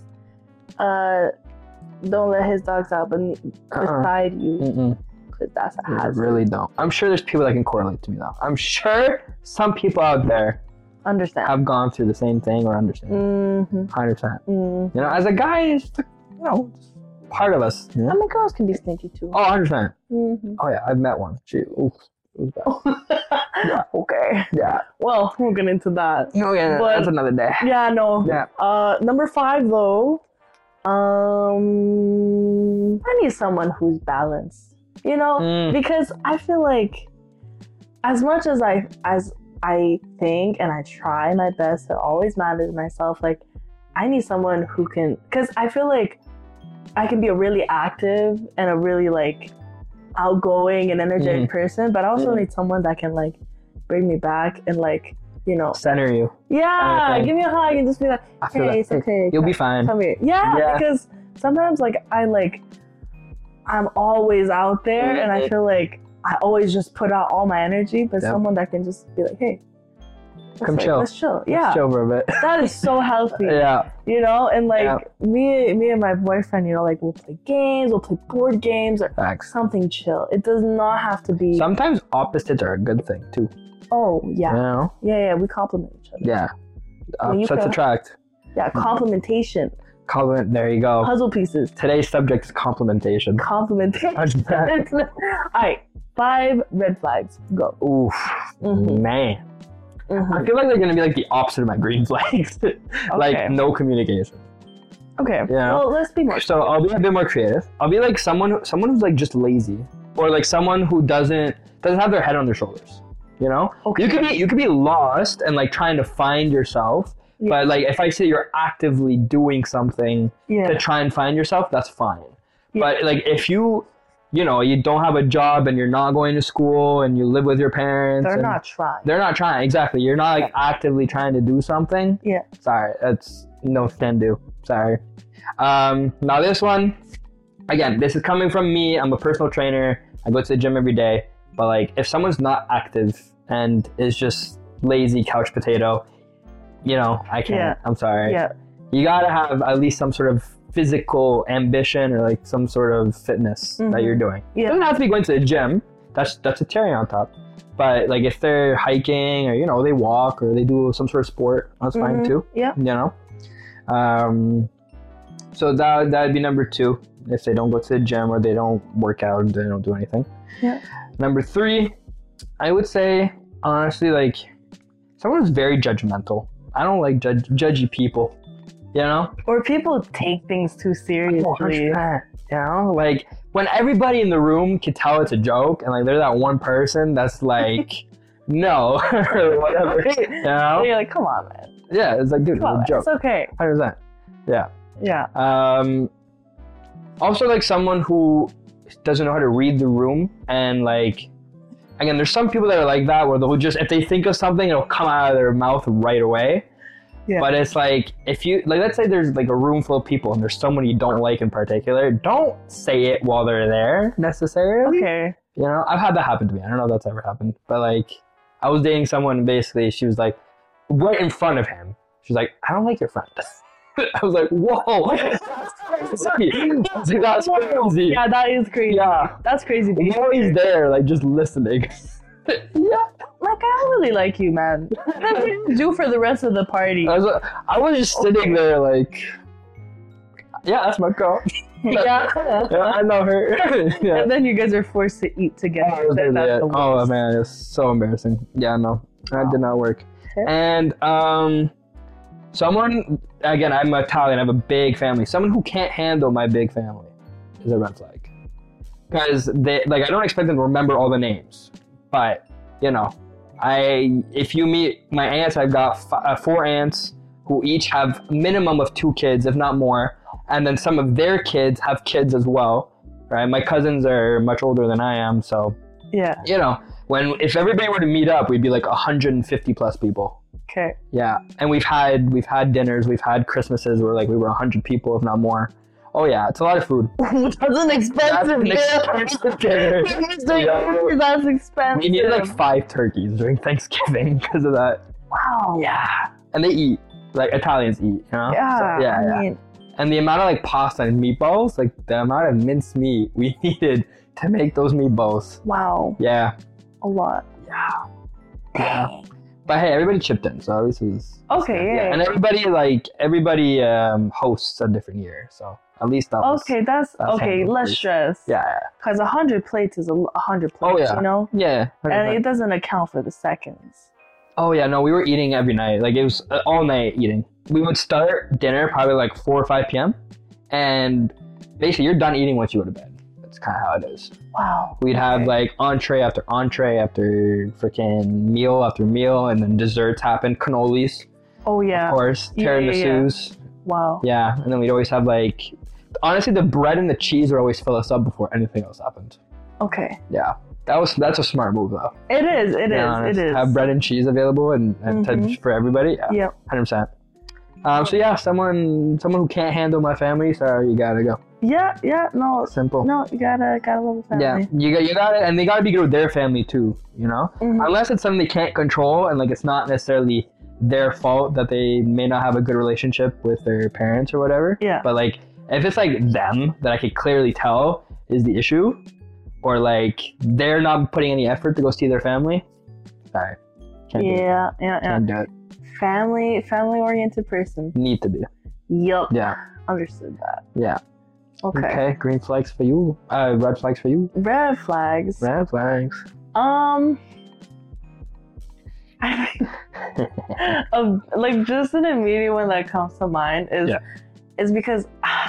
Uh, don't let his dogs out, but Uh-uh. beside you, Mm-mm. because that's a I hazard. really don't. I'm sure there's people that can correlate to me though. I'm sure some people out there Understand. have gone through the same thing or understand. Mm-hmm. one hundred percent. Mm. You know, as a guy, it's the, you know, it's part of us. You know? I mean, girls can be sneaky too. Oh, one hundred percent. Mm-hmm. Oh yeah, I've met one. She, oof, it was bad. Okay. Yeah. Well, we'll get into that. Oh yeah, But- that's another day. Yeah, no. Yeah. Uh, number five though. Um, I need someone who's balanced. You know, Mm. because I feel like, as much as I as I think and I try my best to always manage myself, like I need someone who can, because I feel like I can be a really active and a really like outgoing and energetic Mhm. person, but I also Mhm. need someone that can like bring me back and like, you know, Center you. yeah, Okay. give me a hug and just be like, I feel hey, that. it's okay. You'll be come- fine. Come here. Yeah, Yeah. because sometimes like I like I'm always out there and I Mhm. feel like I always just put out all my energy, but Yep. someone that can just be like, hey, let's, Come like, chill. let's chill. Yeah. Let's chill for a bit. That is so healthy. Yeah. You know, and like Yeah. me me and my boyfriend, you know, like we'll play games, we'll play board games or Facts. something chill. It does not have to be Sometimes opposites are a good thing too. oh You yeah. know? Yeah, yeah, we complement each other. Yeah. When you Opposites feel- attract. Yeah, complementation. Compliment. There you go. Puzzle pieces. Today's subject is complementation. Complementation. one hundred percent. All right, five red flags. Go. Oof. Mhm. Man. Mhm. I feel like they're gonna be like the opposite of my green flags. Like Okay. no communication. Okay. Yeah. Well, let's be more. So I'll be a bit more creative. I'll be like someone who, someone who's like just lazy, or like someone who doesn't doesn't have their head on their shoulders. You know, Okay. you could be you could be lost and like trying to find yourself. Yeah. But like if I say you're actively doing something Yeah. to try and find yourself, that's fine. Yeah. But like if you you know you don't have a job and you're not going to school and you live with your parents, They're and not trying. they're not trying exactly. You're not like actively trying to do something. Yeah. Sorry, that's no can do. Sorry. Um, now this one, again, this is coming from me. I'm a personal trainer. I go to the gym every day. But like, if someone's not active and is just lazy couch potato, you know, I can't. Yeah. I'm sorry. Yeah. You gotta have at least some sort of physical ambition or like some sort of fitness Mhm. that you're doing. Yeah. It doesn't have to be going to the gym. That's that's a cherry on top. But like if they're hiking or you know they walk or they do some sort of sport, that's fine Mhm. too. Yeah. You know. Um. So that that'd be number two. If they don't go to the gym or they don't work out and they don't do anything. Yeah. Number three, I would say honestly like someone who's very judgmental. I don't like judge judgy people. You know. Or people take things too seriously. one hundred percent, you know, like when everybody in the room can tell it's a joke, and like there's that one person that's like, no, or whatever, you And know? you're like, come on, man. Yeah, it's like, dude, Come on, it's a joke. it's okay. one hundred percent. Yeah. Yeah. Um, also, like someone who doesn't know how to read the room, and like, again, there's some people that are like that where they'll just, if they think of something, it'll come out of their mouth right away. Yeah. But it's like, if you, like, let's say there's like a room full of people and there's someone you don't like in particular, don't say it while they're there necessarily. Okay. You know, I've had that happen to me. I don't know if that's ever happened. But like, I was dating someone and basically she was like, right in front of him, she's like, I don't like your friend. I was like, whoa, that's crazy. I was like, that's crazy. Yeah, that is crazy. Yeah. That's crazy. And now he's there, like, just listening. Yeah. Like, I don't really like you, man. What do you do for the rest of the party? I was, I was just sitting there like, yeah, that's my girl. Yeah. Yeah, I know her. Yeah. And then you guys are forced to eat together. Oh, it was That- really that's it. the Oh, worst. man, it's so embarrassing. Yeah, no, that did not work. Okay. And um, someone, again, I'm Italian, I have a big family. Someone who can't handle my big family is a red flag. Because they, like, I don't expect them to remember all the names, but you know, I if you meet my aunts, I've got f- uh, four aunts who each have minimum of two kids, if not more, and then some of their kids have kids as well. Right, my cousins are much older than I am, so Yeah. you know, when if everybody were to meet up, we'd be like one hundred fifty plus people. Okay. Yeah, and we've had we've had dinners, we've had Christmases where like we were one hundred people, if not more. Oh yeah, it's a lot of food. That's an expensive That's an expensive dinner. Yeah. That's expensive. We needed like five turkeys during Thanksgiving because of that. Wow. Yeah, and they eat like Italians eat, you know. Yeah. So, yeah, I yeah. mean, And the amount of like pasta and meatballs, like the amount of minced meat we needed to make those meatballs. wow. Yeah. A lot. Yeah. Yeah. But hey, everybody chipped in, so at least it was. Okay. Yeah. And everybody like everybody um, hosts a different year, so at least that was. Okay, that's, that's okay. handled Less pretty- stress. Yeah. Yeah. Because a hundred plates is a l- a hundred plates. Oh, yeah. You know, Yeah. and it doesn't account for the seconds. Oh yeah, no, we were eating every night. Like it was uh, all night eating. We would start dinner probably like four or five p.m. and basically you're done eating once you go to bed. That's kind of how it is. Wow. We'd have Okay. like entree after entree after freaking meal after meal, and then desserts happen. Cannolis, Oh yeah. of course. Yeah, yeah, yeah. Tiramisus. Wow. Yeah, and then we'd always have like, honestly, the bread and the cheese would always fill us up before anything else happened. Okay. Yeah, that was that's a smart move though. It is. It To be is. honest. It is. Have bread and cheese available and, and to- Mhm. for everybody. Yeah, Yep. one hundred percent. Um, so yeah, someone someone who can't handle my family, sorry, you gotta go. Yeah. Yeah. No. Simple. No. You gotta gotta love the Yeah, family. you got you got it, and they gotta be good with their family too. You know, Mhm. unless it's something they can't control, and like it's not necessarily their fault that they may not have a good relationship with their parents or whatever. Yeah. But like, if it's like them that I could clearly tell is the issue, or like they're not putting any effort to go see their family, sorry, can't do it. Yeah. Yeah. Yeah. Can't do it. Family. Family oriented person. Need to be. Yup. Yeah. Understood that. Yeah. Okay. Okay. Green flags for you. Uh, red flags for you. Red flags. Red flags. Um. um, like just an immediate one that comes to mind is Yeah. is because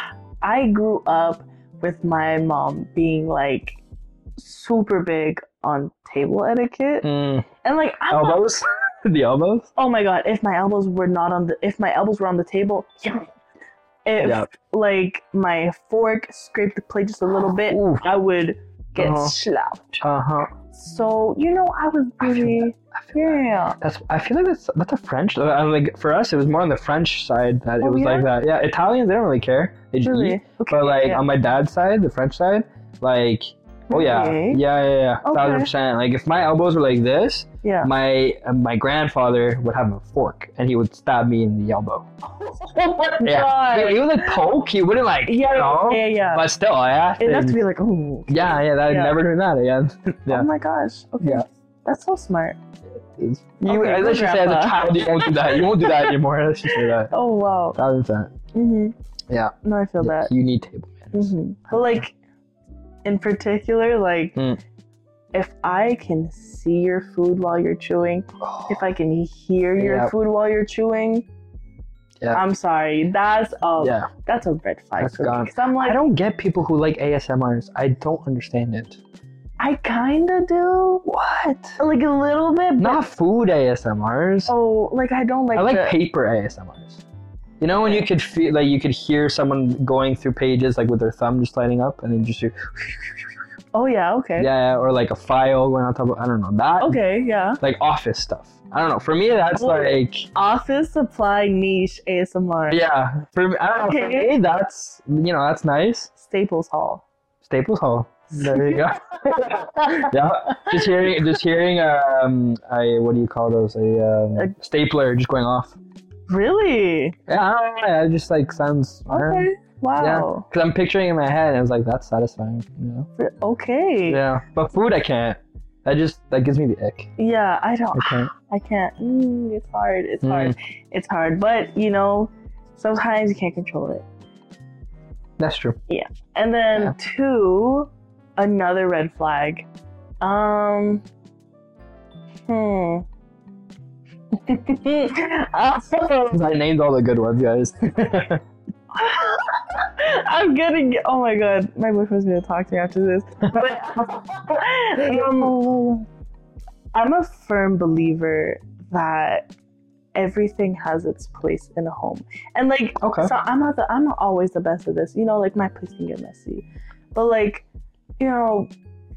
I grew up with my mom being like super big on table etiquette, Mm, and like I'm not- elbows, the elbows. oh my god, if my elbows were not on the if my elbows were on the table, yeah. If Yeah. like my fork scraped the plate just a little bit, Ooh. I would get Uh-huh. slapped. Uh huh. So you know, I was I feel really yeah. That's. I feel like that's that's a French. I mean, like for us, it was more on the French side that it Oh, was yeah? like that. Yeah, Italians they don't really care. They just Really? eat. Okay. But like yeah. on my dad's side, the French side, like oh yeah, Really? yeah, yeah, yeah, Okay. thousand percent. Like if my elbows were like this, Yeah. my uh, my grandfather would have a fork and he would stab me in the elbow. Oh my Yeah, god. he would like poke. He wouldn't like Yeah, you know, yeah, yeah. but still, I asked It has him. to be like, oh. Yeah, yeah, that Yeah. never doing that again. Yeah. Oh my gosh. Okay. Yeah. That's so smart. You, Okay, let's just say as a grandpa. child, you won't do that. You won't do that anymore. Let's just say that. Oh wow. Thousand percent. Mhm. Yeah. No, I feel that. You need table manners. Mhm. But like, in particular, like, Mm. if I can see your food while you're chewing, if I can hear your Yeah. food while you're chewing, Yeah. I'm sorry. That's a Yeah. that's a red flag That's for me. gone. 'Cause I'm like, I don't get people who like A S M Rs. I don't understand it. I kind of do, What? like a little bit, but Not food A S M Rs. oh, like I don't like. I like the, paper A S M Rs. You know when you could feel like you could hear someone going through pages like with their thumb just lighting up and then just do, Oh yeah, okay. yeah, or like a file going on top of I don't know that. Okay, yeah. Like office stuff. I don't know. For me, that's Oh. like Office supply niche A S M R. yeah. For me, I don't know. For Okay. me, that's you know that's nice. Staples Hall. Staples Hall. There you go. Yeah, just hearing, just hearing, um, I what do you call those? A, um, A- stapler just going off. Really? Yeah, I don't know. It just like sounds. Okay. Wow. Yeah, because I'm picturing it in my head, and I was like, that's satisfying. You know? Okay. Yeah, but food I can't. That just that gives me the ick. Yeah, I don't. I can't. I can't. Mm, it's hard. It's Mm. hard. It's hard. But you know, sometimes you can't control it. That's true. And then Yeah. two, another red flag. Um. Hmm. I named all the good ones, guys. I'm gonna get. Oh my god, my boyfriend's gonna talk to me after this. But, um, I'm a firm believer that everything has its place in a home, and like, Okay. so I'm not. The, I'm not always the best at this. You know, like my place can get messy, but like, you know,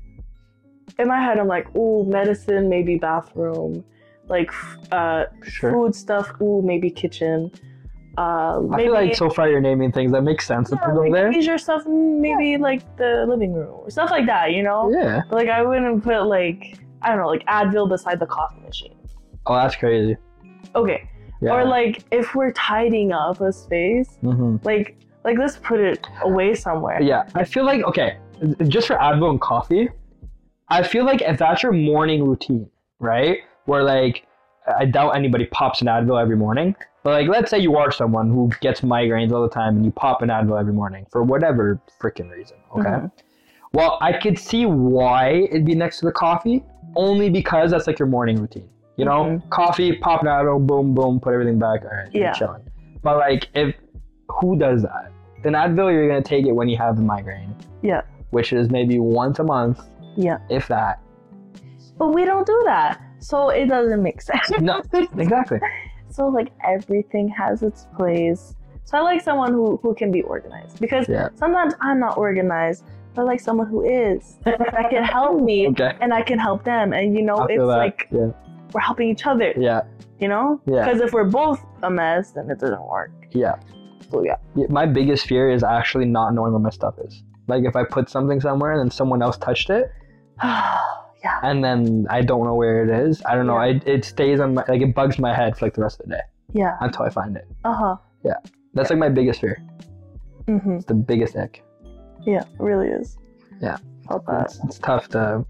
in my head, I'm like, ooh, medicine, maybe bathroom, like, uh, Sure. food stuff, ooh, maybe kitchen. Uh, I maybe, feel like so far you're naming things that make sense. yeah, If we go like there. leisure stuff, maybe like the living room or stuff like that, you know? Yeah. But, like I wouldn't put like I don't know, like Advil beside the coffee machine. Oh, that's crazy. Okay. Yeah. Or like if we're tidying up a space, hmm like like let's put it away somewhere. Yeah, I feel like okay, just for Advil and coffee, I feel like if that's your morning routine, right? Where like I doubt anybody pops an Advil every morning. But like let's say you are someone who gets migraines all the time and you pop an Advil every morning for whatever freaking reason, okay? Mhm. Well, I could see why it'd be next to the coffee, only because that's like your morning routine. You know, Mhm. coffee, pop an Advil, boom, boom, put everything back, all right, you're Yeah. chilling. But like if who does that? An Advil, you're gonna take it when you have a migraine. Yeah. Which is maybe once a month, Yeah. if that. But we don't do that. So it doesn't make sense. No, exactly. So like everything has its place. So I like someone who, who can be organized because Yeah. sometimes I'm not organized, but I like someone who is that can help me Okay. and I can help them. And you know, I it's feel that. like yeah, we're helping each other. yeah, You know? Yeah. Because if we're both a mess, then it doesn't work. yeah. So yeah. Yeah, my biggest fear is actually not knowing where my stuff is. Like if I put something somewhere and then someone else touched it, yeah. and then I don't know where it is. I don't know. Yeah. It, it stays on my like it bugs my head for like the rest of the day Yeah. until I find it. Uh huh. That's like my biggest fear. Mm-hmm. It's the biggest ick. Yeah. It really is. Yeah. Felt that. It's, it's tough to.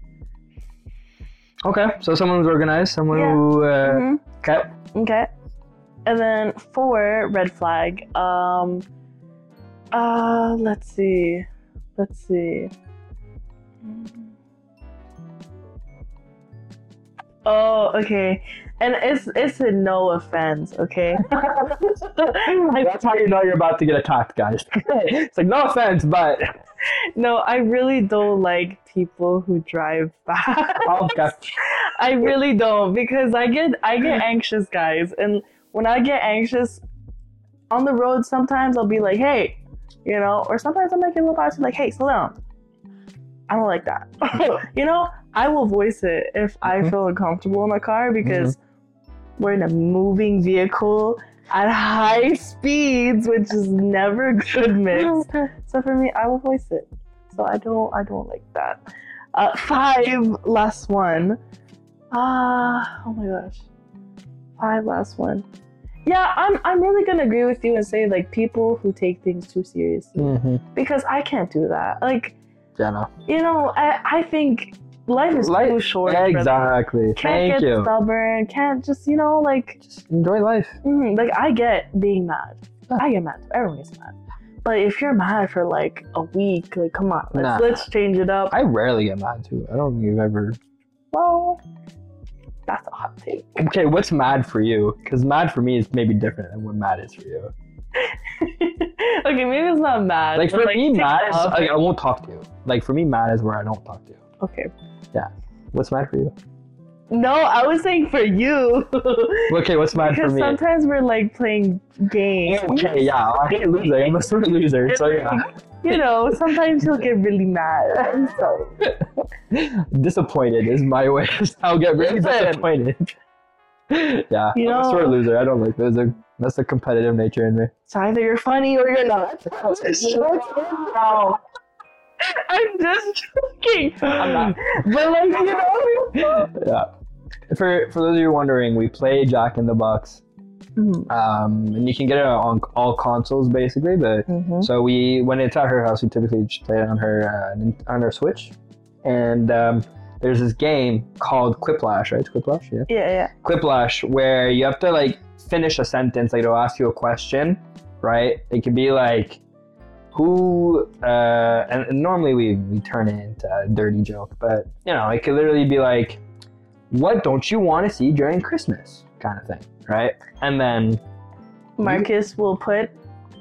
Okay, so someone who's organized, someone Yeah. who. Uh, Mhm. Okay. Okay. And then four, red flag. Um uh let's see. Let's see. Oh, okay. And it's it's a no offense, okay? That's how you know you're about to get attacked, guys. It's like, no offense, but No, I really don't like people who drive fast. okay. I really don't, because I get I get anxious, guys, and when I get anxious on the road, sometimes I'll be like, "Hey," you know, or sometimes I might get a little bossy, like, "Hey, slow down." I don't like that. You know, I will voice it if I Mhm. feel uncomfortable in the car because we're in a moving vehicle at high speeds, which is never a good mix. So for me, I will voice it. So I don't, I don't like that. Uh, five, last one. Ah, oh my gosh, five, last one. Yeah, I'm, I'm really gonna agree with you and say like people who take things too seriously, Mm-hmm. because I can't do that. Like, Yeah, no. you know, I, I think life is Life- too short. for that. Exactly. Can't Thank get you. stubborn. Can't just, you know, like. Just enjoy life. Mm, like I get being mad. Yeah. I get mad. Everyone gets mad. But if you're mad for like a week, like come on, let's Nah. let's change it up. I rarely get mad too. I don't think you've ever. Well, that's a hot take. Okay, what's mad for you? Because mad for me is maybe different than what mad is for you. Okay, maybe it's not mad. Like but, for me, ticked mad is off. like, I won't talk to you. Like for me, mad is where I don't talk to you. Okay. What's mad for you? No, I was saying for you. Okay, what's mad for Because me? sometimes we're like playing games. Okay, yeah, I hate losing. I'm a sort of loser, so yeah. You know, sometimes he'll get really mad. So Disappointed is my way. I'll get really Listen. disappointed. Yeah, You I'm a know- sort of loser. I don't like losing. That's the competitive nature in me. it's either you're funny or you're not. No. I'm just joking. I'm not. But like, you know. Yeah. For for those of you wondering, we play Jack in the Box, Mhm. um, and you can get it on all consoles basically. But Mhm. so we, when it's at her house, we typically just play it on her uh, nin- on her Switch. And um, there's this game called Quiplash, right? It's Quiplash, yeah. Yeah, yeah. Quiplash, where you have to like finish a sentence. Like it'll ask you a question, right? It could be like, who? Uh, and, and normally we we turn it into a dirty joke, but you know, it could literally be like, what don't you want to see during Christmas, kind of thing, right? And then Marcus will put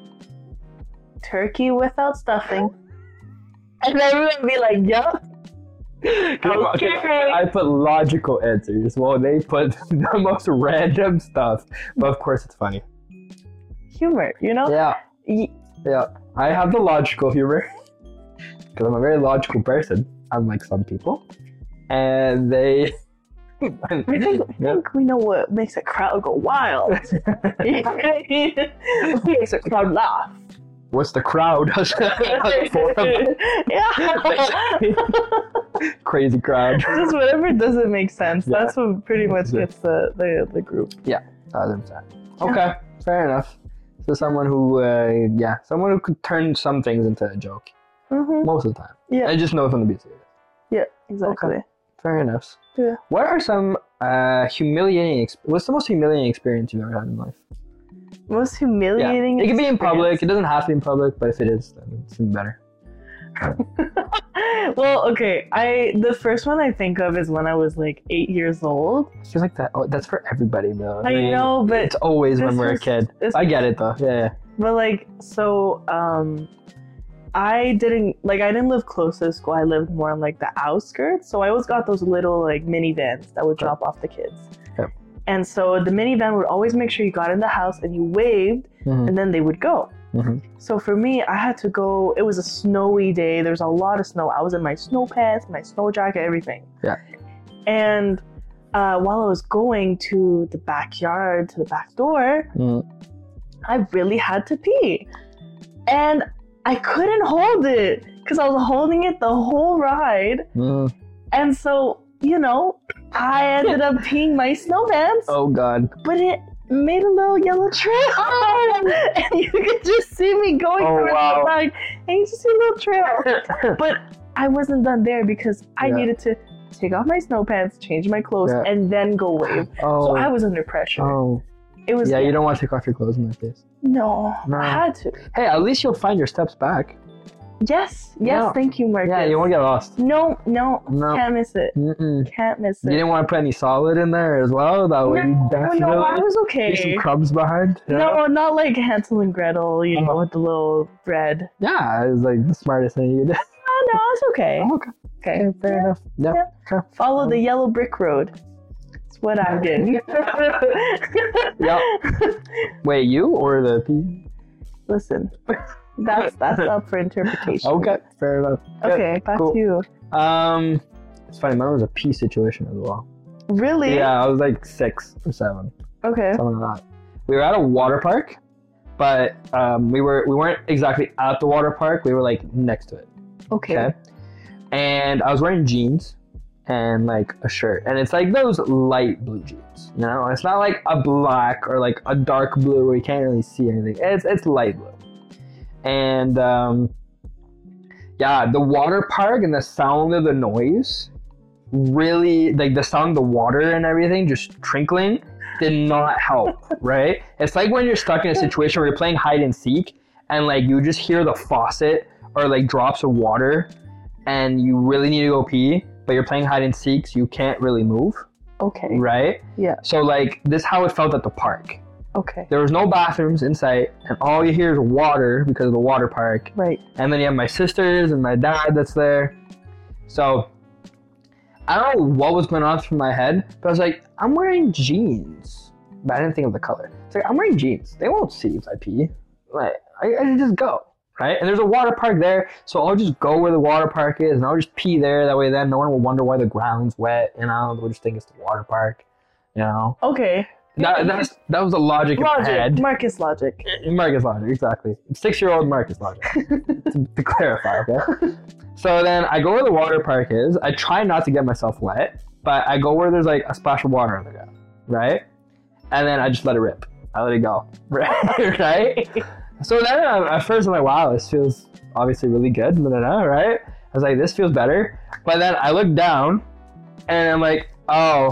turkey without stuffing. And everyone will be like, yup. Okay. I put logical answers. Well, they put the most random stuff, but of course it's funny. Humor, you know? Yeah, Y- yeah. I have the logical humor because I'm a very logical person, unlike some people, and they. I think, I Yeah. think we know what makes a crowd go wild. What makes a crowd laugh. What's the crowd? Four of them. Yeah. Crazy crowd. Just whatever doesn't make sense. Yeah. That's what pretty much gets the, the, the group. one hundred percent. Okay, fair enough. So someone who, uh, yeah, someone who could turn some things into a joke Mm-hmm. most of the time. Yeah. I just know it from the beat serious. Yeah, exactly. Fair enough. Yeah. What are some uh, humiliating? Exp- what's the most humiliating experience you've ever had in life? Most humiliating. It can be in public. It experience. doesn't have to be in public, but if it is, then it's even better. Well, okay. I the first one I think of is when I was like eight years old. I feel like that. Oh, that's for everybody, though. I mean, know, but it's always when this we're was- a kid. this I was- get it though. Yeah. yeah. But like, so um, I didn't like I didn't live close to the school. I lived more on like the outskirts. So I always got those little like minivans that would drop off the kids. Yeah. And so the minivan would always make sure you got in the house and you waved, Mhm. and then they would go. Mhm. So for me, I had to go. It was a snowy day. There was a lot of snow. I was in my snow pants, my snow jacket, everything. Yeah. And uh, while I was going to the backyard, to the back door, Mm. I really had to pee. And I couldn't hold it because I was holding it the whole ride. Mm. And so, you know, I ended up peeing my snow pants, Oh God. but it made a little yellow trail. And you could just see me going Oh, through wow. the bag, and you just see a little trail. But I wasn't done there because I Yeah. needed to take off my snow pants, change my clothes, Yeah. and then go wave. Oh. So I was under pressure. Oh. It was Yeah, you don't want to take off your clothes in that case. no, No. I had to. Hey, at least you'll find your steps back. Yes, yes, No. thank you, Marcus. Yeah, you won't get lost. No, no, No. can't miss it. Mm-mm. Can't miss You it. didn't want to put any solid in there as well? That way you No, definitely no, I was leave some okay. crumbs behind. Yeah. No, not like Hansel and Gretel, you know, Oh. with the little bread. Yeah, it was like the smartest thing you did. Oh, no, it's okay. Okay. Okay. Okay, fair enough. Yeah. Yeah. Okay. Follow the yellow brick road. That's what I did. Yep. Wait, you or the P? Listen, that's that's up for interpretation. Okay, fair enough. Good. Okay, back Cool. to you. Um, it's funny. Mine was a P situation as well. Really? Yeah, I was like six or seven, Okay. something like that. We were at a water park, but um, we were we weren't exactly at the water park. We were like next to it. Okay. Okay. And I was wearing jeans and like a shirt, and it's like those light blue jeans. You know, it's not like a black or like a dark blue where you can't really see anything. It's it's light blue. And um, yeah, the water park and the sound of the noise really, like the sound of the water and everything just trickling did not help, right? It's like when you're stuck in a situation where you're playing hide and seek and like you just hear the faucet or like drops of water and you really need to go pee, but you're playing hide and seek, so you can't really move, Okay. right? Yeah. So like this is how it felt at the park. Okay. There was no bathrooms in sight, and all you hear is water because of the water park. Right. And then you have my sisters and my dad that's there. So I don't know what was going on through my head, but I was like, I'm wearing jeans. But I didn't think of the color. It's like, I'm wearing jeans. They won't see if I pee. Like, I, I should just go, right? And there's a water park there, so I'll just go where the water park is, and I'll just pee there. That way then no one will wonder why the ground's wet, you know? They'll just think it's the water park, you know? Okay. That, that's, that was the logic, in my Logic. head. Marcus logic. Marcus logic, exactly. Six-year-old Marcus logic, to, to clarify, okay? So then I go where the water park is. I try not to get myself wet, but I go where there's like a splash of water on the ground, right? And then I just let it rip. I let it go, right? right? So then uh, at first I'm like, wow, this feels obviously really good, blah, blah, blah, right? I was like, this feels better. But then I look down and I'm like, oh,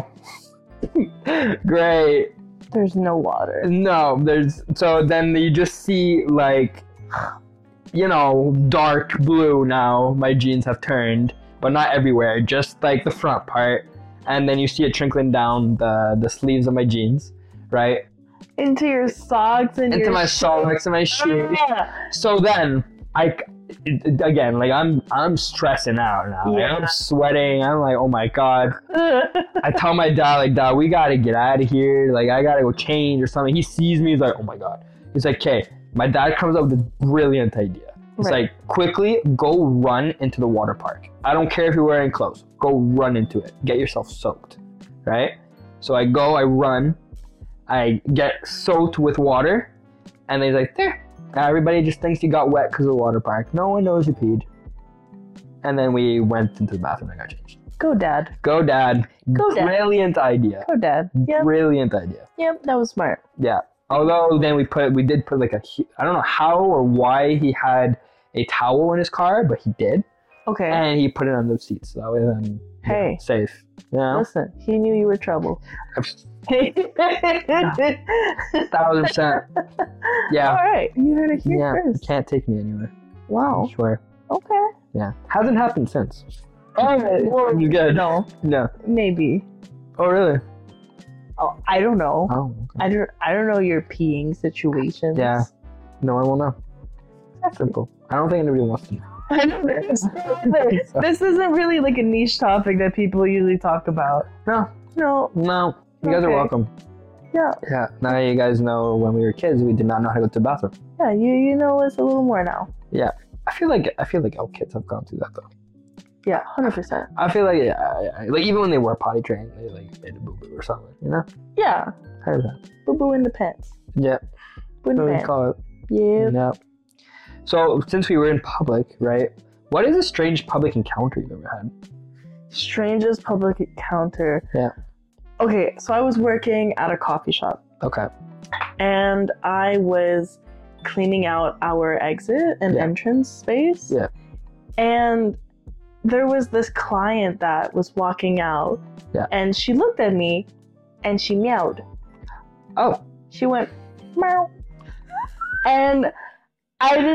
great. There's no water. No, there's, so then you just see like, you know, dark blue now my jeans have turned, but not everywhere, just like the front part. And then you see it trickling down the, the sleeves of my jeans, right? Into your socks and Into your my shoes. socks and my shoes. Ah. So then I, again, like I'm I'm stressing out now. Like, Yeah. I'm sweating. I'm like, oh my God. I tell my dad, like, Dad, we gotta get out of here. Like, I gotta go change or something. He sees me. He's like, oh my God. He's like, okay. My dad comes up with this brilliant idea. He's Right. like, quickly go run into the water park. I don't care if you're wearing clothes. Go run into it. Get yourself soaked, right? So I go, I run, I get soaked with water, and he's like, there. Everybody just thinks you got wet because of the water park. No one knows you peed. And then we went into the bathroom and got changed. Go, Dad. Go, Dad. Go, Dad. Brilliant idea. Go, Dad. Yep. Brilliant idea. Yep. That was smart. Yeah. Although then we put, we did put like a, hu- I don't know how or why he had a towel in his car, but he did. Okay. And he put it on the seats. So that way then, yeah, Hey. safe. You know? Listen, he knew you were trouble. Thousand percent. Yeah. All right. You heard it here Yeah. You first. can't take me anywhere. Wow. I swear. Okay. Yeah. Hasn't happened since. Oh, well, You good? no. No. Maybe. Oh, really? Oh, I don't know. Oh, okay. I don't. I don't know your peeing situations. Yeah. No one will know. Simple. I don't think anybody wants to know. I don't understand it. This isn't really like a niche topic that people usually talk about. No. No. No. You guys are Okay. welcome. Yeah. Yeah. Now you guys know when we were kids, we did not know how to go to the bathroom. Yeah. You you know us a little more now. I feel like I feel like all kids have gone through that though. Yeah. Hundred percent. I feel like yeah, yeah, like even when they were potty trained, they like made a boo boo or something. You know? Yeah. How is that? Boo boo in the pants. Yeah. Boo in What the do we pants. call it? Yeah. Yeah. So since we were in public, right? What is a strange public encounter you've ever had? Strangest public encounter. Yeah. Okay, so I was working at a coffee shop Okay. and I was cleaning out our exit and Yeah. entrance space. Yeah. And there was this client that was walking out. Yeah. And she looked at me and she meowed. Oh. She went meow. And I didn't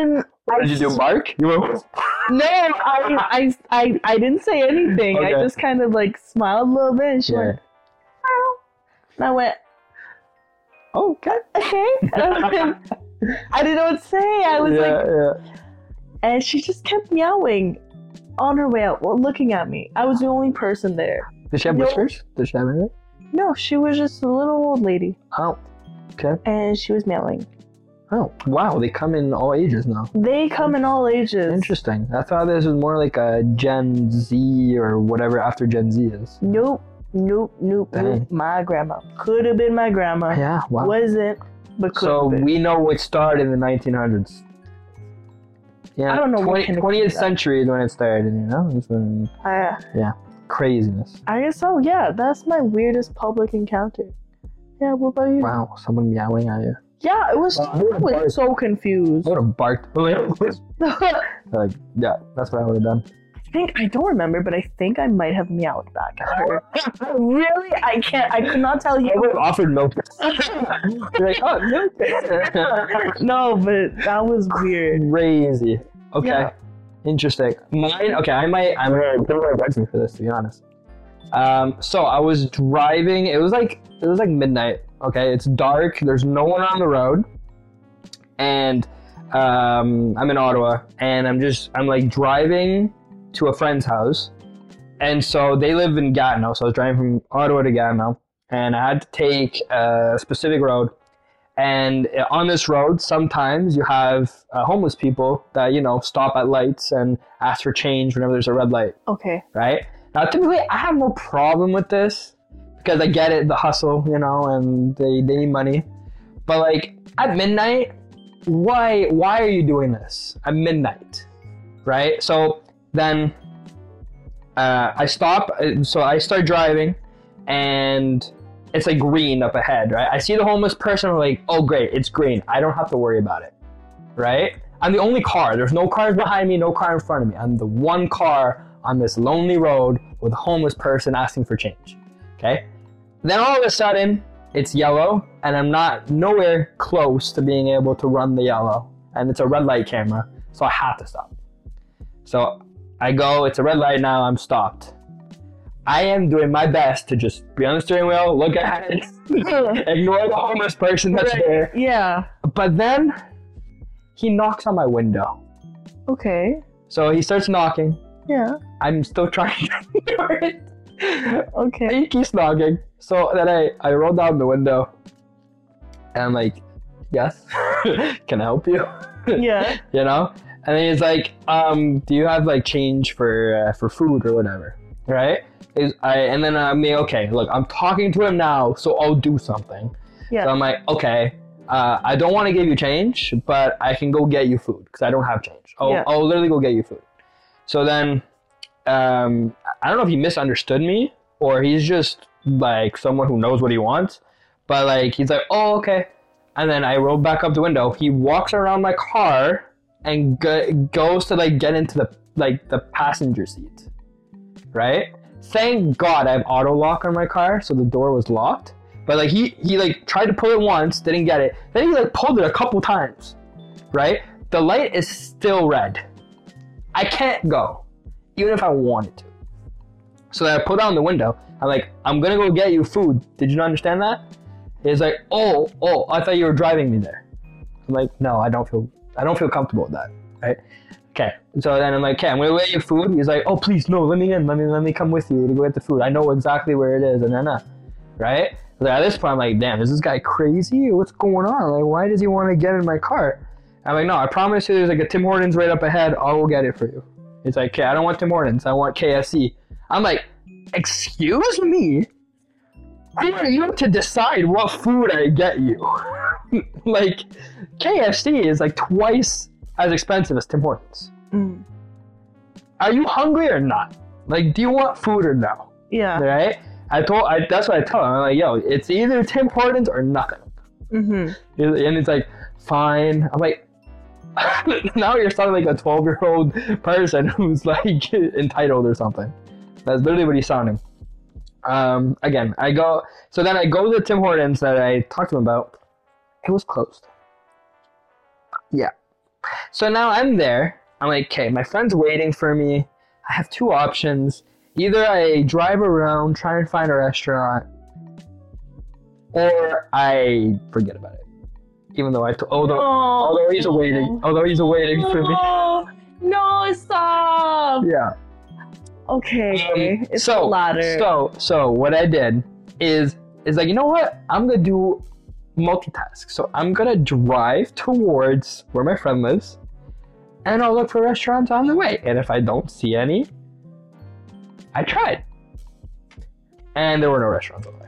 What did you do? Bark? You went, No, I, I, I, I didn't say anything. Okay. I just kind of like smiled a little bit, and she Yeah. went, "Meow." And I went, "Oh, okay." okay." And then I didn't know what to say. I was yeah, like, yeah. and she just kept meowing on her way out, well, looking at me. I was the only person there. Did she have No. whiskers? Did she have anything? No, she was just a little old lady, Oh, okay. and she was meowing. Oh, wow. They come in all ages now. They come in all ages. Interesting. I thought this was more like a Gen Z or whatever after Gen Z is. Nope, nope, nope, Dang. nope. My grandma. Could have been my grandma. Yeah, wow. Wasn't, but could So have been. we know it started in the nineteen hundreds. Yeah, I don't know what twenty, kind of twentieth that- century is when it started, you know? It's been I, craziness. I guess so, yeah. That's my weirdest public encounter. Yeah, what about you? Wow, someone meowing at you. Yeah, it was, Well, I I would've was barked. so confused. I would have barked. like, yeah, that's what I would have done. I think, I don't remember, but I think I might have meowed back at her. Really? I can't, I could not tell I would have you. offered milk. You're like, oh, milk. No, but that was weird. Crazy. Okay. Yeah. Interesting. Mine, okay, I might, I'm gonna put my back me for this, to be honest. Um, so I was driving, it was like, it was like midnight, okay? It's dark, there's no one on the road, and um, I'm in Ottawa, and I'm just, I'm like driving to a friend's house, and so they live in Gatineau, so I was driving from Ottawa to Gatineau, and I had to take a specific road, and on this road, sometimes you have uh, homeless people that, you know, stop at lights and ask for change whenever there's a red light, Okay. right? Now, typically, I have no problem with this because I get it, the hustle, you know, and they, they need money. But, like, at midnight, why why are you doing this at midnight, right? So then uh, I stop, so I start driving, and it's like green up ahead, right? I see the homeless person, I'm like, oh great, it's green. I don't have to worry about it, right? I'm the only car. There's no cars behind me, no car in front of me. I'm the one car on this lonely road with a homeless person asking for change, okay? Then all of a sudden, it's yellow, and I'm not nowhere close to being able to run the yellow, and it's a red light camera, so I have to stop. So I go, it's a red light now, I'm stopped. I am doing my best to just be on the steering wheel, look ahead, ignore the homeless person that's Right. there. Yeah. But then he knocks on my window. Okay. So he starts knocking. Yeah. I'm still trying to ignore it. Okay. He keeps knocking. So then I, I roll down the window. And I'm like, yes, can I help you? Yeah. You know? And then he's like, um, do you have like change for uh, for food or whatever? Right? Is I and then I'm like, okay, look, I'm talking to him now, so I'll do something. Yeah. So I'm like, okay, uh, I don't want to give you change, but I can go get you food because I don't have change. I'll, Yeah. I'll literally go get you food. So then, um, I don't know if he misunderstood me or he's just like someone who knows what he wants, but like he's like, oh, okay. And then I roll back up the window. He walks around my car and go- goes to like get into the like the passenger seat, right? Thank God I have auto lock on my car, so the door was locked. But like he he like tried to pull it once, didn't get it. Then he like pulled it a couple times, right? The light is still red. I can't go, even if I wanted to. So then I put down the window. I'm like, I'm gonna go get you food. Did you not understand that? He's like, oh, oh, I thought you were driving me there. I'm like, no, I don't feel, I don't feel comfortable with that, right? Okay. So then I'm like, okay, I'm gonna get you food. He's like, oh, please, no, let me in. Let me, let me come with you to go get the food. I know exactly where it is. And then, uh, right? So at this point, I'm like, damn, is this guy crazy? What's going on? Like, why does he want to get in my car? I'm like, no, I promise you there's like a Tim Hortons right up ahead. I will get it for you. He's like, okay, I don't want Tim Hortons. I want K F C. I'm like, excuse me? Who are you to decide what food I get you? Like, K F C is like twice as expensive as Tim Hortons. Mm. Are you hungry or not? Like, do you want food or no? Yeah. Right? I told, I, that's what I tell him. I'm like, yo, it's either Tim Hortons or nothing. Mm-hmm. And it's like, fine. I'm like, now you're sounding like a twelve-year-old person who's like entitled or something. That's literally what he's sounding. Um, again, I go, so then I go to Tim Hortons that I talked to him about. It was closed. Yeah. So now I'm there. I'm like, okay, my friend's waiting for me. I have two options. Either I drive around, try and find a restaurant, or I forget about it. Even though I, t- although, No. although he's waiting, although he's waiting for me. No, no, stop. Yeah. Okay, Um, it's so, the latter. So, so what I did is, is like, you know what? I'm gonna do multitask. So I'm gonna drive towards where my friend lives, and I'll look for restaurants on the way. And if I don't see any, I tried, and there were no restaurants on the way.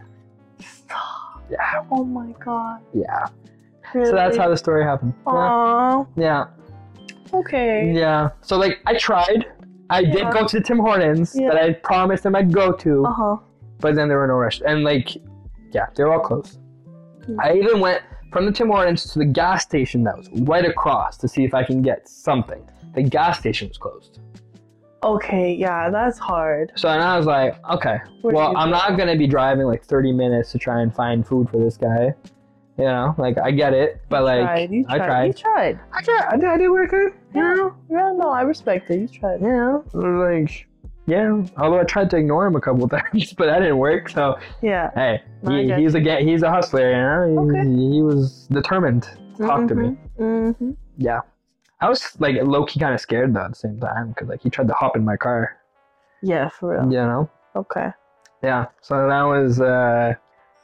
Yeah, Oh my god. yeah. Really? So that's how the story happened. Yeah, Aww. yeah, Okay. yeah. So like, I tried. I Yeah. did go to Tim Hortons Yeah. that I promised them I'd go to. Uh huh. But then there were no restaurants. And like, yeah, they were all closed. Hmm. I even went from the Tim Hortons to the gas station that was right across to see if I can get something. The gas station was closed. Okay, yeah, that's hard. So then I was like, okay, Where do well, you I'm go? not going to be driving like thirty minutes to try and find food for this guy. You know, like, I get it, but like, tried. You I tried. tried. You tried. I tried. I did, I did what I could. You know? Yeah, no, I respect it. You tried. You know? It was like, yeah. Although I tried to ignore him a couple times, but that didn't work. So, Yeah. hey, I he, get he's a ga- he's a hustler, you know? He, Okay. he was determined to talk to me. Mm-hmm. Yeah. I was like low-key kind of scared though at the same time because like he tried to hop in my car, Yeah, for real. you know? Okay. Yeah. So that was, uh,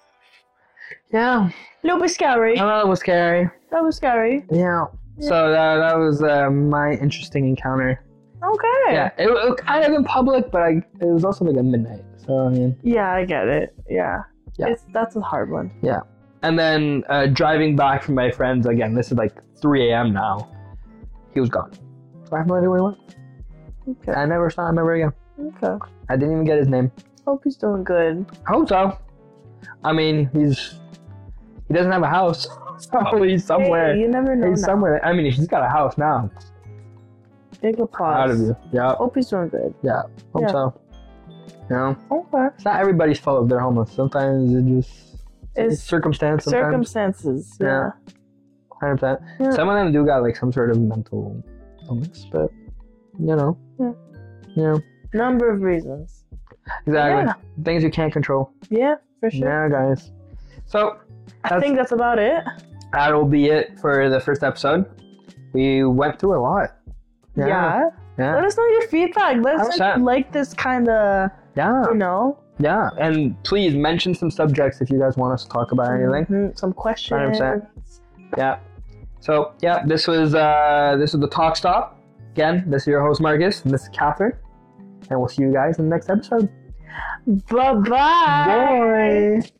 yeah. A little bit scary. I know it was scary. That was scary. Yeah. So that, that was uh, my interesting encounter. Okay. Yeah. It, it was kind of in public, but I, it was also like at midnight. So, I mean, Yeah, I get it. Yeah. Yeah. It's that's a hard one. and then uh, driving back from my friends, again, this is like three a.m. now. He was gone. So I have no idea where he went. Okay. I never saw him ever again. Okay. I didn't even get his name. Hope he's doing good. I hope so. I mean, he's he doesn't have a house, so he's somewhere. Hey, you never know. he's now. somewhere. I mean, he's got a house now. Big applause. Proud of you. Yeah, Hope he's doing good. hope Yeah. so. You know, Okay. it's not everybody's fault if they're homeless. Sometimes it just it's, It's circumstance. Sometimes, circumstances. Yeah. Yeah. hundred percent. Yeah. Some of them do got like some sort of mental illness, but you know, Yeah. you know, Number of reasons. exactly Yeah. things you can't control. Yeah, for sure. Yeah, guys. So I that's- think that's about it. that'll be it for the first episode. We went through a lot. Yeah. Yeah. Let us know your feedback. Let us one hundred percent. like this kind of, Yeah. you know, Yeah. And please mention some subjects if you guys want us to talk about anything. mhm, some questions. one hundred percent. Yeah. So yeah, this was uh this was the Talk Stop. Again, this is your host Marcus, and this is Catherine. And we'll see you guys in the next episode. Bye-bye. Bye.